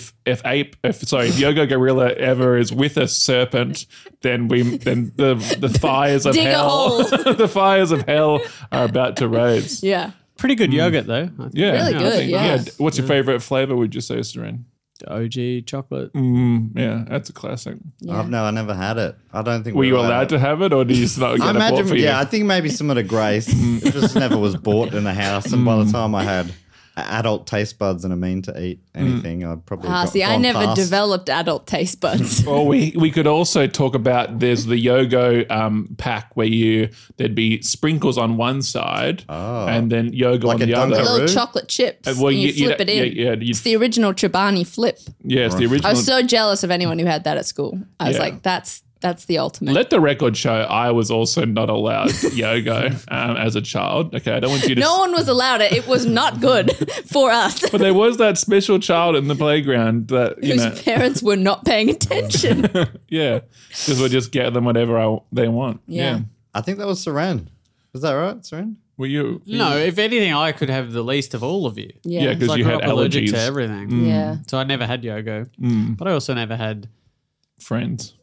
Yogo Gorilla ever is with a serpent, then the fires of Dig a hell, hole. the fires of hell are about to rise. Yeah. Pretty good yogurt though. Yeah, Really I good, think- yeah. What's your favorite flavor? Would you say, Seren? OG chocolate. Yeah, that's a classic. I never had it. I don't think Were we you allowed to have it, or did you just not get I it bought imagine, for you? yeah, I think maybe some of the Grace. It just never was bought in the house. And by the time I had adult taste buds and a mean to eat anything, I'd probably I never developed adult taste buds. Or we could also talk about there's the Yogo pack where there'd be sprinkles on one side and then Yogo Like on a the other. Dunkaroo? Little chocolate chips. Well, and you flip it in. Yeah, It's the original Chobani flip. it's the original. I was so jealous of anyone who had that at school. I was Yeah. like, that's the ultimate. Let the record show I was also not allowed Yogo as a child. Okay, I don't want you to. No one was allowed it. It was not good for us. But there was that special child in the playground that Whose parents were not paying attention. yeah, because we'll just get them whatever they want. Yeah. I think that was Saran. Was that right, Saran? Were you? No, if anything, I could have the least of all of you. Yeah, Yeah. because I you grew had up allergic allergies. to everything. Yeah. So I never had yogo. But I also never had. Friends.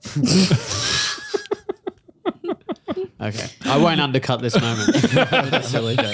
Okay. I won't undercut this moment. That's silly joke.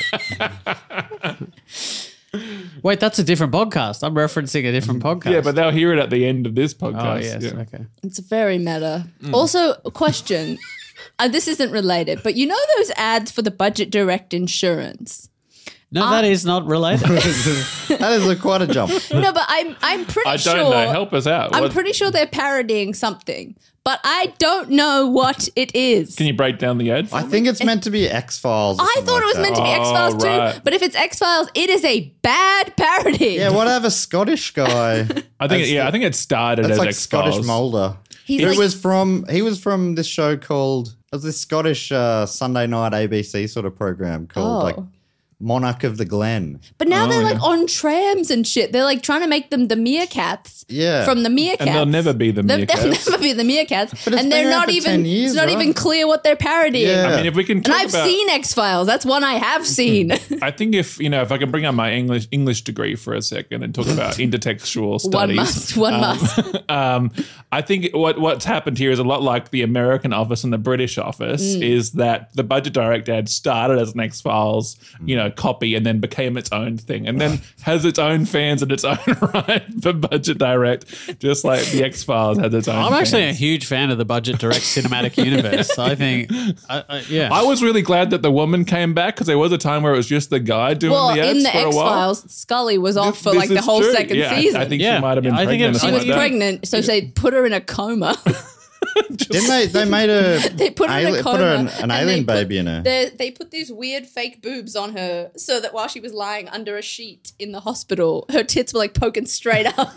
Wait, that's a different podcast. I'm referencing a different podcast. Yeah, but they'll hear it at the end of this podcast. Oh, yes. Yeah. Okay. It's very meta. Also, a question. This isn't related, but you know those ads for the Budget Direct insurance? No, that is not related. That is quite a jump. No, but I'm pretty I sure. don't know. Help us out. I'm What- pretty sure they're parodying something, but I don't know what it is. Can you break down the ad? I think it's meant to be X-Files. I thought it was meant to be X-Files too, right. but if it's X-Files, it is a bad parody. Yeah, what have a Scottish guy? I think it started That's as like X-Files. Scottish Mulder. He's He like- was from this show called, it was this Scottish Sunday night ABC sort of program called Oh. like Monarch of the Glen. But now they're like on trams and shit. They're like trying to make them the meerkats. Yeah. From the meerkats. And they'll never be the They'll meerkats. never be the meerkats. But it's And they're been around not for even 10 years, it's not right? even clear what they're parodying. Yeah. I mean, if we can And talk I've about, seen X-Files. That's one I have seen. I think if I can bring up my English degree for a second and talk about intertextual studies. One must. I think what's happened here is a lot like the American office and the British office is that the Budget Direct ad started as an X-Files, copy and then became its own thing and then has its own fans in its own right for Budget Direct, just like the X-Files has its own I'm actually a fans. huge fan of the Budget Direct cinematic universe. I think, yeah. I was really glad that the woman came back because there was a time where it was just the guy doing Well, the ads in the for a while. X-Files, Scully was off for This like the is whole true. second Yeah, season. I think Yeah. she might have been I think pregnant. it or was- she something was like that. pregnant, so they put her in a coma. Didn't they made a They put her in a coma. put an and alien they put- baby in her. They put these weird fake boobs on her so that while she was lying under a sheet in the hospital, her tits were like poking straight up.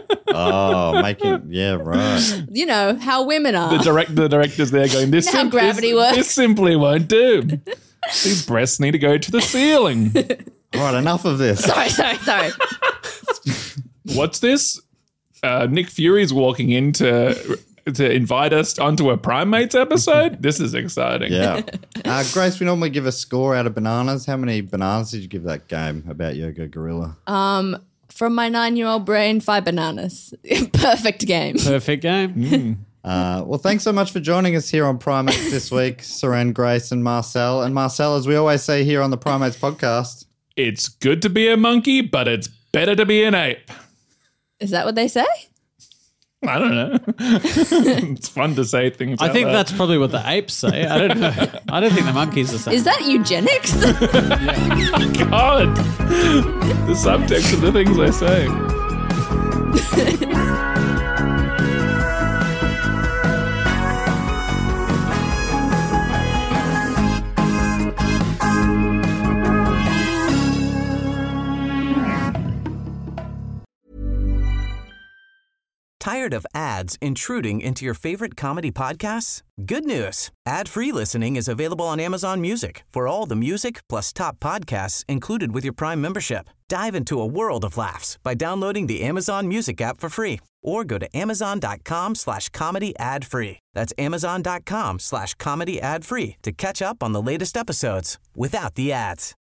Right. You know how women are. The director's there going, this, You know how gravity works? this simply won't do. These breasts need to go to the ceiling. All right, enough of this. Sorry. What's this? Nick Fury's walking in to invite us onto a Primates episode? This is exciting. Yeah. Grace, we normally give a score out of bananas. How many bananas did you give that game about Yoga Gorilla? From my 9-year-old brain, 5 bananas. Perfect game. Perfect game. Well, thanks so much for joining us here on Primates this week, Seren, Grace, and Marcel. And Marcel, as we always say here on the Primates podcast, It's good to be a monkey, but it's better to be an ape. Is that what they say? I don't know. It's fun to say things I out think loud. that's probably what the apes say. I don't know. I don't think the monkeys are saying. Is that eugenics? God. The subtext of the things I say. Tired of ads intruding into your favorite comedy podcasts? Good news. Ad-free listening is available on Amazon Music for all the music plus top podcasts included with your Prime membership. Dive into a world of laughs by downloading the Amazon Music app for free or go to amazon.com/comedy ad-free. That's amazon.com/comedy ad-free to catch up on the latest episodes without the ads.